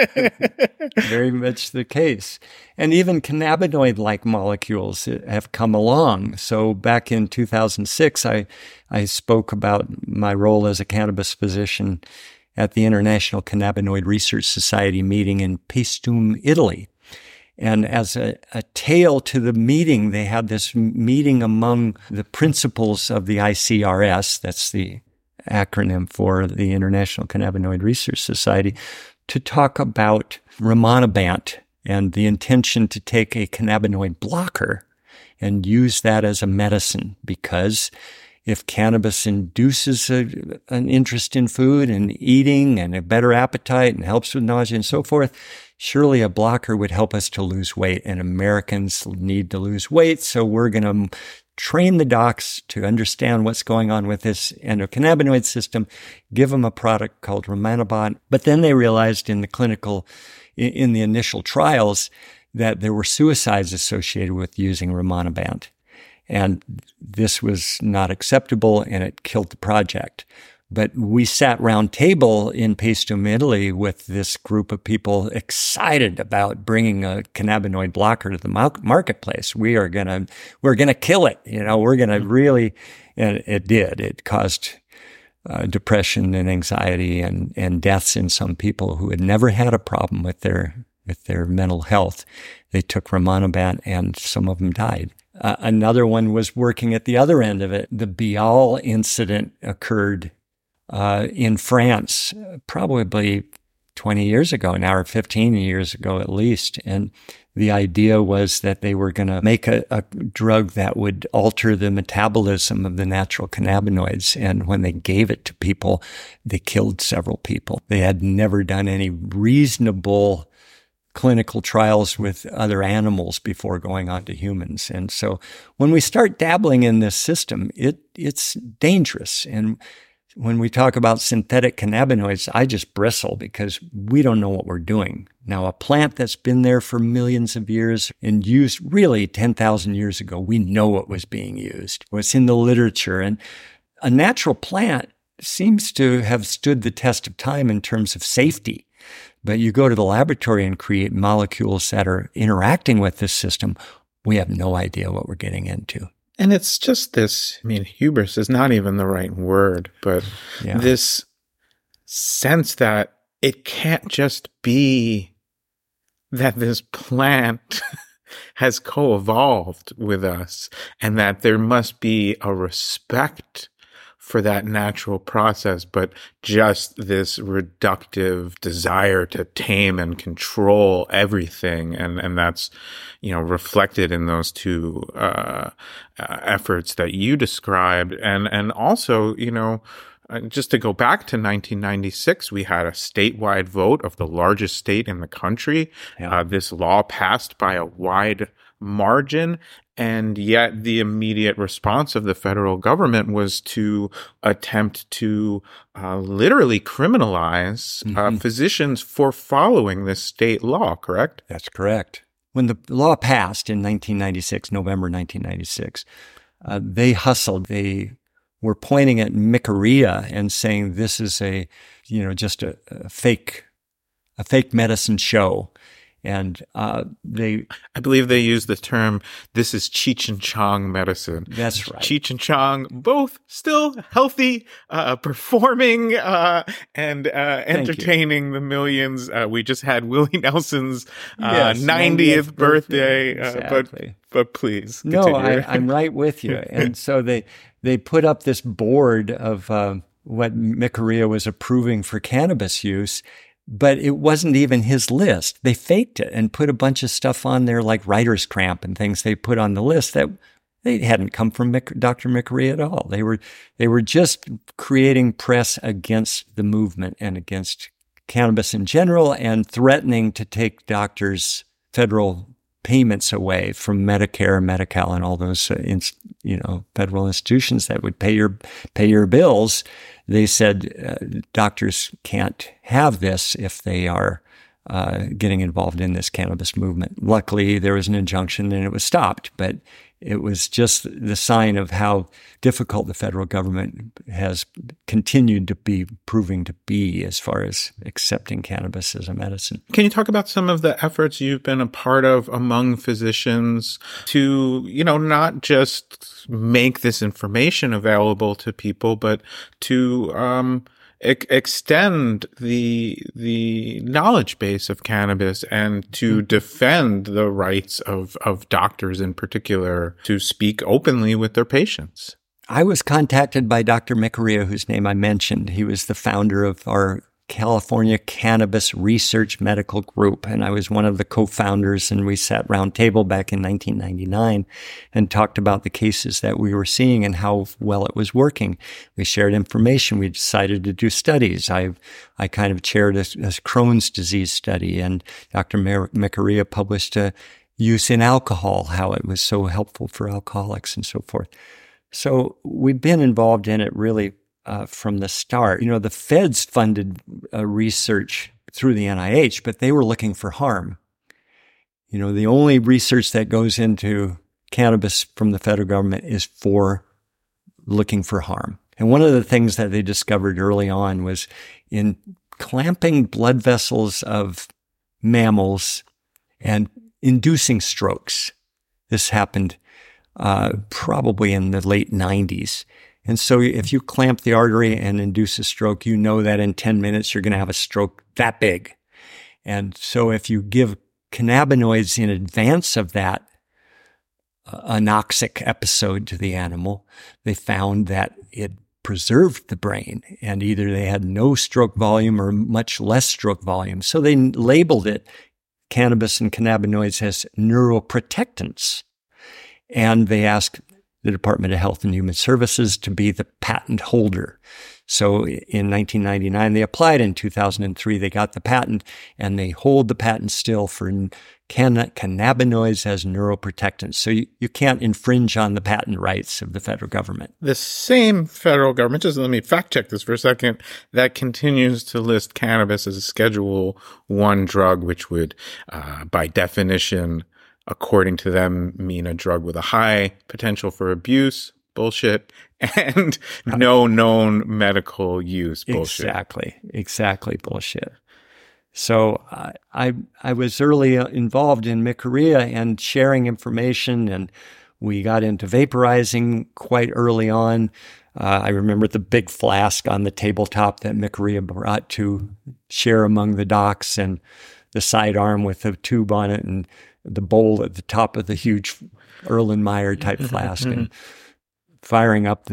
Very much the case. And even cannabinoid-like molecules have come along. So back in 2006, I spoke about my role as a cannabis physician at the International Cannabinoid Research Society meeting in Paestum, Italy. And as a tail to the meeting, they had this meeting among the principals of the ICRS, that's the acronym for the International Cannabinoid Research Society, to talk about rimonabant and the intention to take a cannabinoid blocker and use that as a medicine, because if cannabis induces an interest in food and eating and a better appetite and helps with nausea and so forth, surely a blocker would help us to lose weight, and Americans need to lose weight. So we're going to train the docs to understand what's going on with this endocannabinoid system, give them a product called rimonabant. But then they realized in the initial trials that there were suicides associated with using rimonabant. And this was not acceptable, and it killed the project. But we sat round table in Paestum, Italy, with this group of people excited about bringing a cannabinoid blocker to the marketplace. We're gonna kill it. We're gonna really, and it did. It caused depression and anxiety and deaths in some people who had never had a problem with their mental health. They took rimonabant, and some of them died. Another one was working at the other end of it. The Bial incident occurred in France, probably 20 years ago now, or 15 years ago at least. And the idea was that they were going to make a drug that would alter the metabolism of the natural cannabinoids. And when they gave it to people, they killed several people. They had never done any reasonable clinical trials with other animals before going on to humans. And so when we start dabbling in this system, it's dangerous. And when we talk about synthetic cannabinoids, I just bristle because we don't know what we're doing. Now, a plant that's been there for millions of years and used really 10,000 years ago, we know what was being used. What's in the literature. And a natural plant seems to have stood the test of time in terms of safety. But you go to the laboratory and create molecules that are interacting with this system, we have no idea what we're getting into. And it's just this, hubris is not even the right word, but this sense that it can't just be that this plant has co-evolved with us, and that there must be a respect for that natural process, but just this reductive desire to tame and control everything. And that's, reflected in those two efforts that you described. And also, just to go back to 1996, we had a statewide vote of the largest state in the country. Yeah. This law passed by a wide margin. And yet the immediate response of the federal government was to attempt to literally criminalize physicians for following this state law, correct? That's correct. When the law passed in 1996, November 1996, they hustled. They were pointing at Micoria and saying this is just a fake medicine show. And I believe they use the term, this is Cheech and Chong medicine. That's right. Cheech and Chong, both still healthy, performing, and entertaining the millions. We just had Willie Nelson's 90th birthday. Exactly. But please continue. No, I'm right with you. And so they put up this board of what Micoria was approving for cannabis use. But it wasn't even his list. They faked it and put a bunch of stuff on there like writer's cramp and things they put on the list that they hadn't come from Dr. Micoria at all. They were just creating press against the movement and against cannabis in general, and threatening to take doctors' federal payments away from Medicare, Medi-Cal, and all those federal institutions that would pay your bills. They said doctors can't have this if they are getting involved in this cannabis movement. Luckily, there was an injunction and it was stopped, but it was just the sign of how difficult the federal government has continued to be proving to be as far as accepting cannabis as a medicine. Can you talk about some of the efforts you've been a part of among physicians to, not just make this information available to people, but to, extend the knowledge base of cannabis and to defend the rights of doctors in particular to speak openly with their patients. I was contacted by Dr. Mikaria, whose name I mentioned. He was the founder of our California Cannabis Research Medical Group, and I was one of the co-founders, and we sat round table back in 1999 and talked about the cases that we were seeing and how well it was working. We shared information. We decided to do studies. I kind of chaired a Crohn's disease study, and Dr. Mikaria published a use in alcohol, how it was so helpful for alcoholics and so forth. So we've been involved in it really from the start. The feds funded research through the NIH, but they were looking for harm. The only research that goes into cannabis from the federal government is for looking for harm. And one of the things that they discovered early on was in clamping blood vessels of mammals and inducing strokes. This happened probably in the late 90s. And so if you clamp the artery and induce a stroke, you know that in 10 minutes you're going to have a stroke that big. And so if you give cannabinoids in advance of that anoxic episode to the animal, they found that it preserved the brain, and either they had no stroke volume or much less stroke volume. So they labeled it, cannabis and cannabinoids, as neuroprotectants. And they asked the Department of Health and Human Services to be the patent holder. So in 1999, they applied. In 2003, they got the patent, and they hold the patent still for cannabinoids as neuroprotectants. So you can't infringe on the patent rights of the federal government. The same federal government, just let me fact check this for a second, that continues to list cannabis as a Schedule I drug, which would, by definition, according to them, mean a drug with a high potential for abuse, bullshit, and no known medical use, bullshit. Exactly, bullshit. So I was early involved in Mikaria and sharing information, and we got into vaporizing quite early on. I remember the big flask on the tabletop that Mikaria brought to share among the docs, and the sidearm with a tube on it, and the bowl at the top of the huge Erlenmeyer type flask, and firing up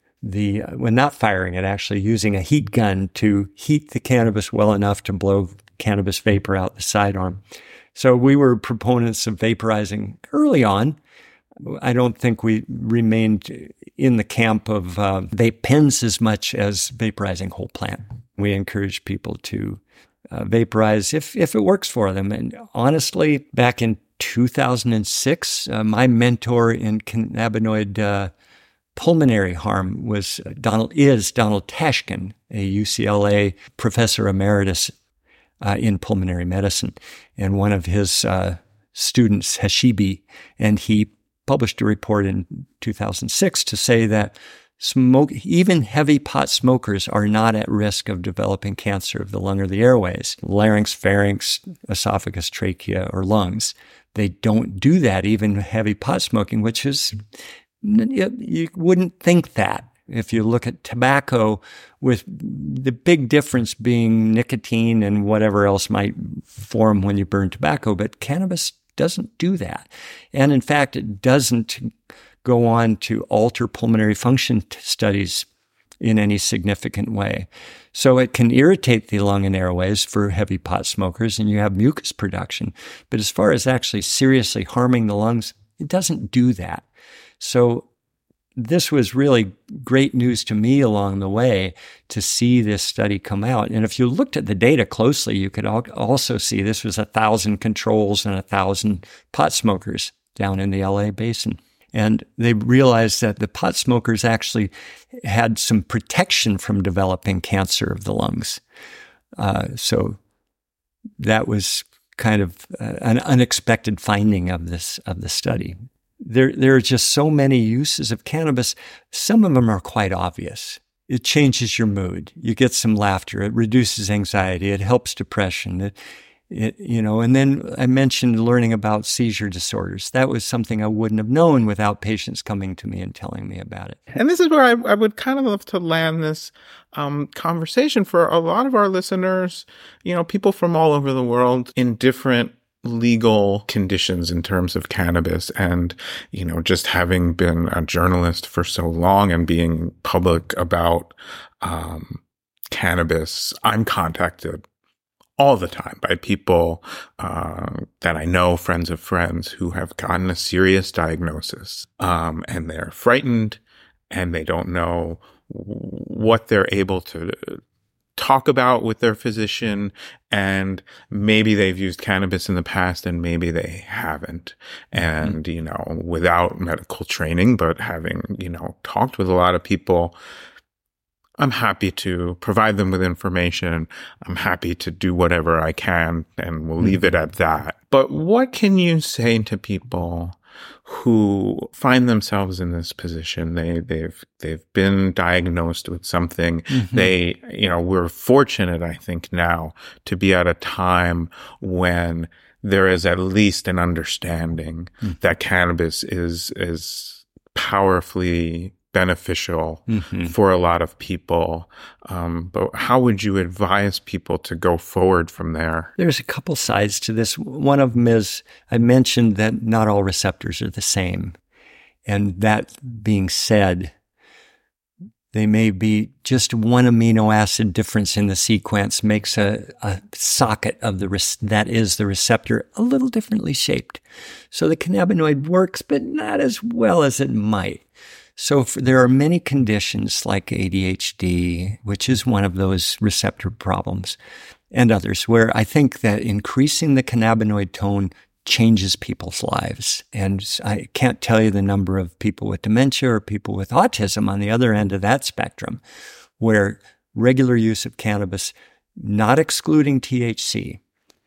not firing it, actually using a heat gun to heat the cannabis well enough to blow cannabis vapor out the sidearm. So we were proponents of vaporizing early on. I don't think we remained in the camp of vape pens as much as vaporizing whole plant. We encourage people to vaporize if it works for them. And honestly, back in 2006, my mentor in cannabinoid pulmonary harm was Donald Tashkin, a UCLA professor emeritus in pulmonary medicine, and one of his students, Hashibi, and he published a report in 2006 to say that even heavy pot smokers are not at risk of developing cancer of the lung or the airways, larynx, pharynx, esophagus, trachea, or lungs. They don't do that, even heavy pot smoking, which is, you wouldn't think that. If you look at tobacco, with the big difference being nicotine and whatever else might form when you burn tobacco, but cannabis doesn't do that. And in fact, it doesn't go on to alter pulmonary function studies in any significant way. So it can irritate the lung and airways for heavy pot smokers, and you have mucus production. But as far as actually seriously harming the lungs, it doesn't do that. So this was really great news to me along the way to see this study come out. And if you looked at the data closely, you could also see this was 1,000 controls and 1,000 pot smokers down in the LA basin. And they realized that the pot smokers actually had some protection from developing cancer of the lungs. So that was kind of an unexpected finding of the study. There are just so many uses of cannabis. Some of them are quite obvious. It changes your mood. You get some laughter. It reduces anxiety. It helps depression. And then I mentioned learning about seizure disorders. That was something I wouldn't have known without patients coming to me and telling me about it. And this is where I would kind of love to land this conversation for a lot of our listeners, people from all over the world in different legal conditions in terms of cannabis. And, just having been a journalist for so long and being public about cannabis, I'm contacted all the time by people that I know, friends of friends, who have gotten a serious diagnosis, and they're frightened and they don't know what they're able to talk about with their physician, and maybe they've used cannabis in the past and maybe they haven't. And, without medical training, but having, talked with a lot of people, I'm happy to provide them with information. I'm happy to do whatever I can, and we'll leave it at that. But what can you say to people who find themselves in this position? They've been diagnosed with something. We're fortunate, I think, now to be at a time when there is at least an understanding that cannabis is powerfully beneficial for a lot of people. But how would you advise people to go forward from there? There's a couple sides to this. One of them is, I mentioned that not all receptors are the same. And that being said, they may be just one amino acid difference in the sequence makes a socket of that is the receptor a little differently shaped. So the cannabinoid works, but not as well as it might. So there are many conditions like ADHD, which is one of those receptor problems, and others, where I think that increasing the cannabinoid tone changes people's lives. And I can't tell you the number of people with dementia or people with autism on the other end of that spectrum, where regular use of cannabis, not excluding THC,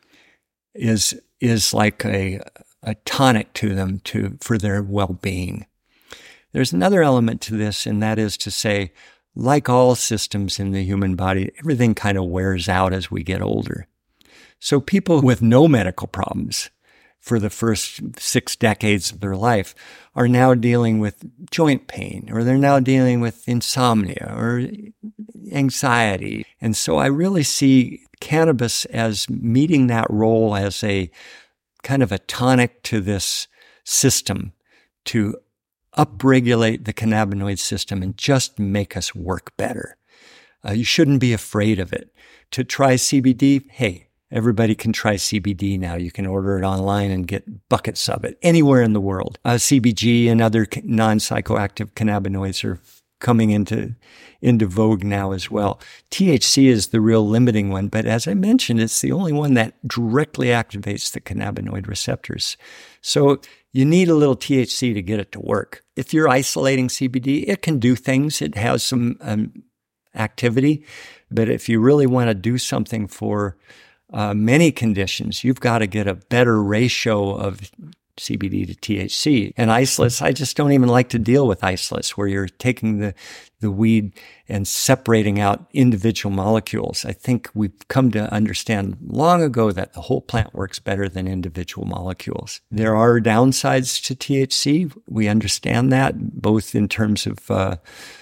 is like a tonic to them for their well-being. There's another element to this, and that is to say, like all systems in the human body, everything kind of wears out as we get older. So people with no medical problems for the first 6 decades of their life are now dealing with joint pain, or they're now dealing with insomnia or anxiety. And so I really see cannabis as meeting that role as a kind of a tonic to this system to upregulate the cannabinoid system and just make us work better. You shouldn't be afraid of it. To try CBD, hey, everybody can try CBD now. You can order it online and get buckets of it anywhere in the world. CBG and other non-psychoactive cannabinoids are coming into vogue now as well. THC is the real limiting one, but as I mentioned, it's the only one that directly activates the cannabinoid receptors. So you need a little THC to get it to work. If you're isolating CBD, it can do things. It has some activity. But if you really want to do something for many conditions, you've got to get a better ratio of CBD to THC. And isolates, I just don't even like to deal with isolates where you're taking the weed and separating out individual molecules. I think we've come to understand long ago that the whole plant works better than individual molecules. There are downsides to THC. We understand that, both in terms of the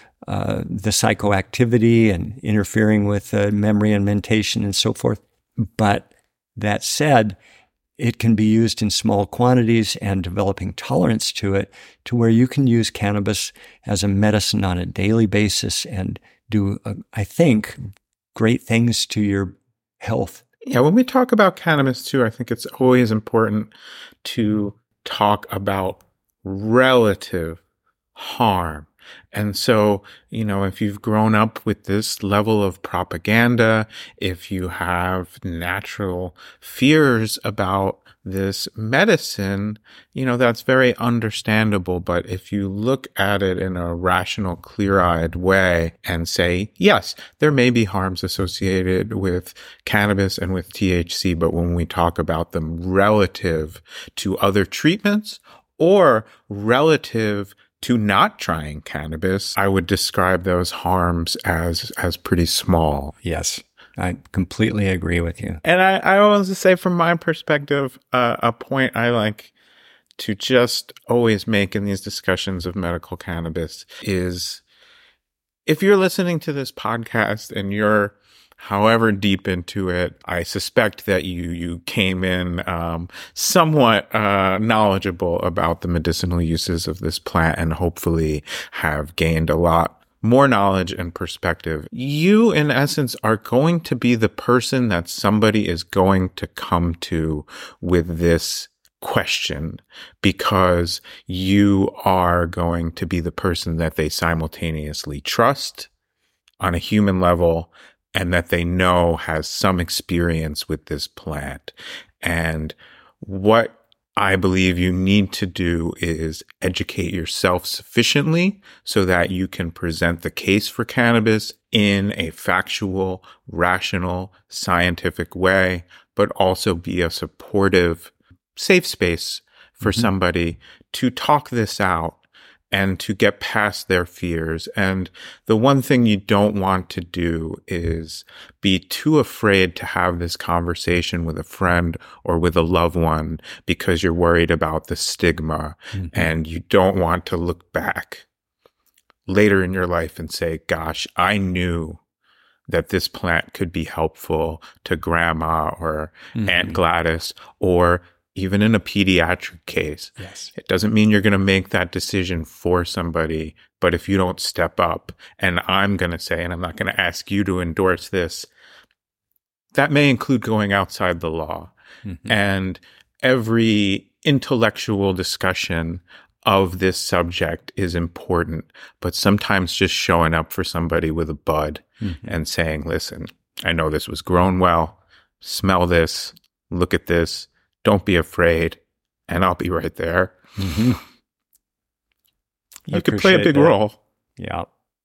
psychoactivity and interfering with memory and mentation and so forth. But that said, it can be used in small quantities and developing tolerance to it to where you can use cannabis as a medicine on a daily basis and do, I think, great things to your health. Yeah, when we talk about cannabis too, I think it's always important to talk about relative harm. And so, if you've grown up with this level of propaganda, if you have natural fears about this medicine, that's very understandable. But if you look at it in a rational, clear-eyed way and say, yes, there may be harms associated with cannabis and with THC, but when we talk about them relative to other treatments or relative to not trying cannabis, I would describe those harms as pretty small. Yes. I completely agree with you. And I always say, from my perspective, a point I like to just always make in these discussions of medical cannabis is, if you're listening to this podcast and you're however deep into it, I suspect that you came in somewhat knowledgeable about the medicinal uses of this plant, and hopefully have gained a lot more knowledge and perspective. You, in essence, are going to be the person that somebody is going to come to with this question, because you are going to be the person that they simultaneously trust on a human level, and that they know has some experience with this plant. And what I believe you need to do is educate yourself sufficiently so that you can present the case for cannabis in a factual, rational, scientific way, but also be a supportive, safe space for somebody to talk this out and to get past their fears. And the one thing you don't want to do is be too afraid to have this conversation with a friend or with a loved one, because you're worried about the stigma and you don't want to look back later in your life and say, gosh, I knew that this plant could be helpful to grandma or Aunt Gladys, or even in a pediatric case. Yes. It doesn't mean you're going to make that decision for somebody, but if you don't step up, and I'm going to say, and I'm not going to ask you to endorse this, that may include going outside the law. And every intellectual discussion of this subject is important, but sometimes just showing up for somebody with a bud and saying, listen, I know this was grown well, smell this, look at this, don't be afraid, and I'll be right there. You could play a big role. Yeah.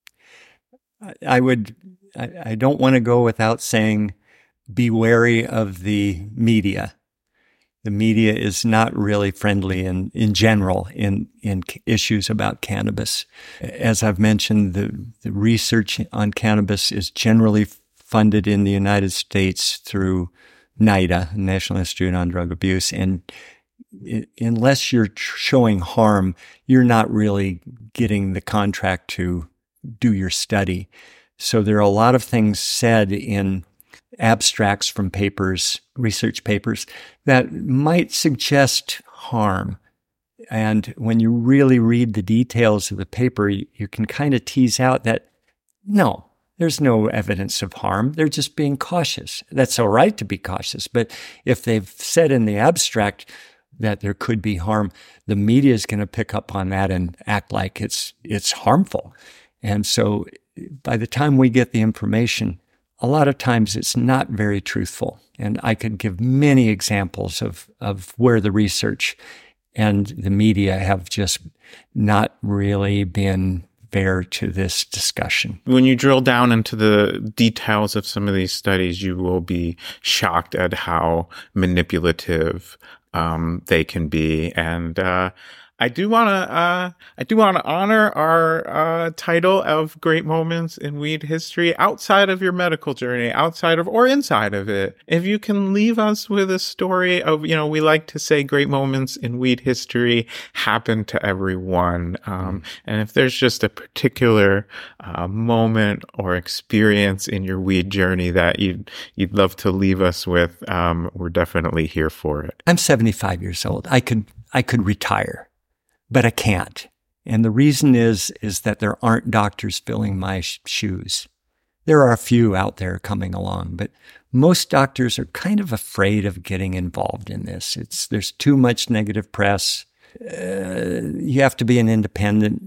I don't want to go without saying, be wary of the media. The media is not really friendly in general in issues about cannabis. As I've mentioned, the research on cannabis is generally funded in the United States through NIDA, National Institute on Drug Abuse, and unless you're showing harm, you're not really getting the contract to do your study. So there are a lot of things said in abstracts from papers, research papers, that might suggest harm. And when you really read the details of the paper, you can kind of tease out that, no, there's no evidence of harm. They're just being cautious. That's all right to be cautious. But if they've said in the abstract that there could be harm, the media is going to pick up on that and act like it's harmful. And so by the time we get the information, a lot of times it's not very truthful. And I could give many examples of where the research and the media have just not really been fair to this discussion. When you drill down into the details of some of these studies, you will be shocked at how manipulative they can be. And I do want to honor our title of Great Moments in Weed History outside of your medical journey, outside of or inside of it. If you can leave us with a story of, we like to say great moments in weed history happen to everyone. And if there's just a particular moment or experience in your weed journey that you'd love to leave us with, we're definitely here for it. I'm 75 years old. I could retire, but I can't. And the reason is that there aren't doctors filling my shoes. There are a few out there coming along, but most doctors are kind of afraid of getting involved in this. There's too much negative press. You have to be an independent.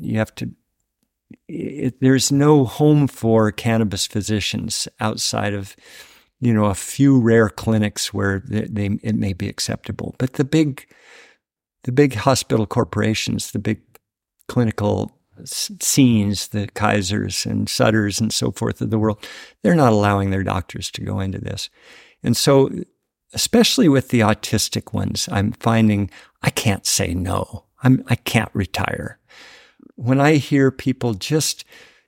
There's no home for cannabis physicians outside of, a few rare clinics where it may be acceptable. But the big hospital corporations, the big clinical scenes, the Kaisers and Sutters and so forth of the world, they're not allowing their doctors to go into this. And so, especially with the autistic ones, I'm finding I can't say no. I can't retire. When I hear people just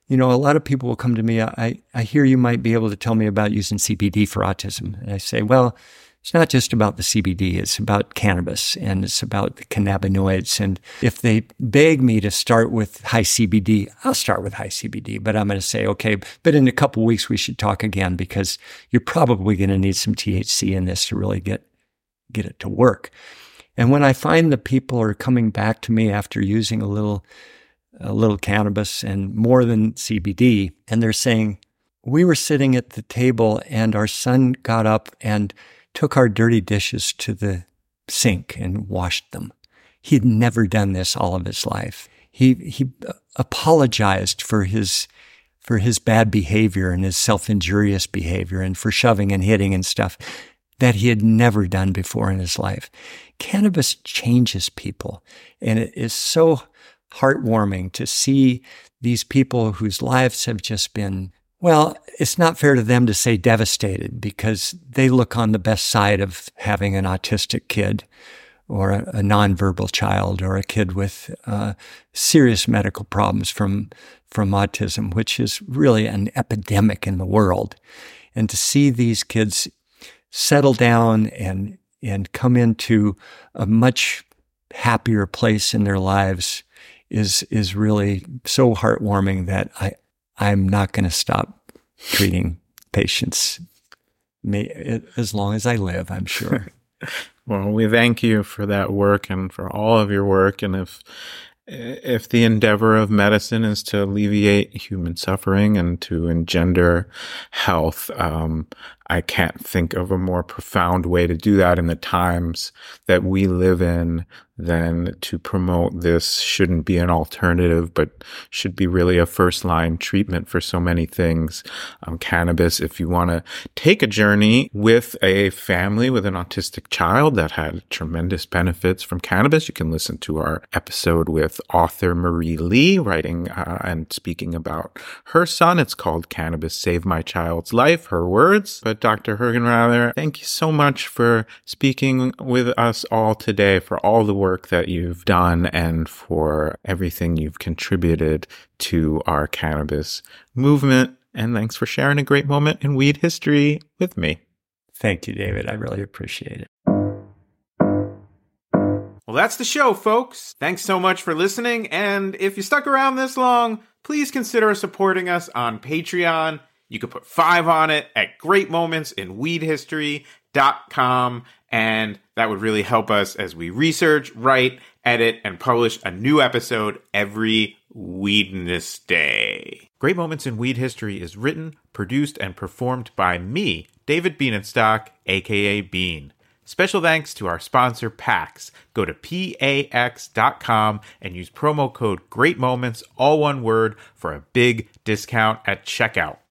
You know, a lot of people will come to me, I hear you might be able to tell me about using CBD for autism. And I say, well, it's not just about the CBD, it's about cannabis and it's about the cannabinoids. And if they beg me to start with high CBD, I'll start with high CBD. But I'm going to say, okay, but in a couple of weeks, we should talk again because you're probably going to need some THC in this to really get it to work. And when I find that people are coming back to me after using a little cannabis and more than CBD, and they're saying, we were sitting at the table and our son got up and took our dirty dishes to the sink and washed them. He'd never done this all of his life. He apologized for his bad behavior and his self-injurious behavior and for shoving and hitting and stuff that he had never done before in his life. Cannabis changes people, and it is so heartwarming to see these people whose lives have just been, well, it's not fair to them to say devastated because they look on the best side of having an autistic kid or a nonverbal child or a kid with serious medical problems from autism, which is really an epidemic in the world. And to see these kids settle down and come into a much happier place in their lives is really so heartwarming that I'm not going to stop treating patients as long as I live, I'm sure. Well, we thank you for that work and for all of your work. And if the endeavor of medicine is to alleviate human suffering and to engender health, I can't think of a more profound way to do that in the times that we live in than to promote this shouldn't be an alternative, but should be really a first-line treatment for so many things. Cannabis, if you want to take a journey with a family with an autistic child that had tremendous benefits from cannabis, you can listen to our episode with author Marie Lee writing and speaking about her son. It's called Cannabis Saved My Child's Life, her words. But Dr. Hergenrather, thank you so much for speaking with us all today, for all the work that you've done and for everything you've contributed to our cannabis movement. And thanks for sharing a great moment in weed history with me. Thank you, David. I really appreciate it. Well, that's the show, folks. Thanks so much for listening. And if you stuck around this long, please consider supporting us on Patreon. You can put 5 on it at greatmomentsinweedhistory.com. And that would really help us as we research, write, edit, and publish a new episode every Weedness Day. Great Moments in Weed History is written, produced, and performed by me, David Bienenstock, aka Bean. Special thanks to our sponsor, PAX. Go to PAX.com and use promo code GreatMoments, all one word, for a big discount at checkout.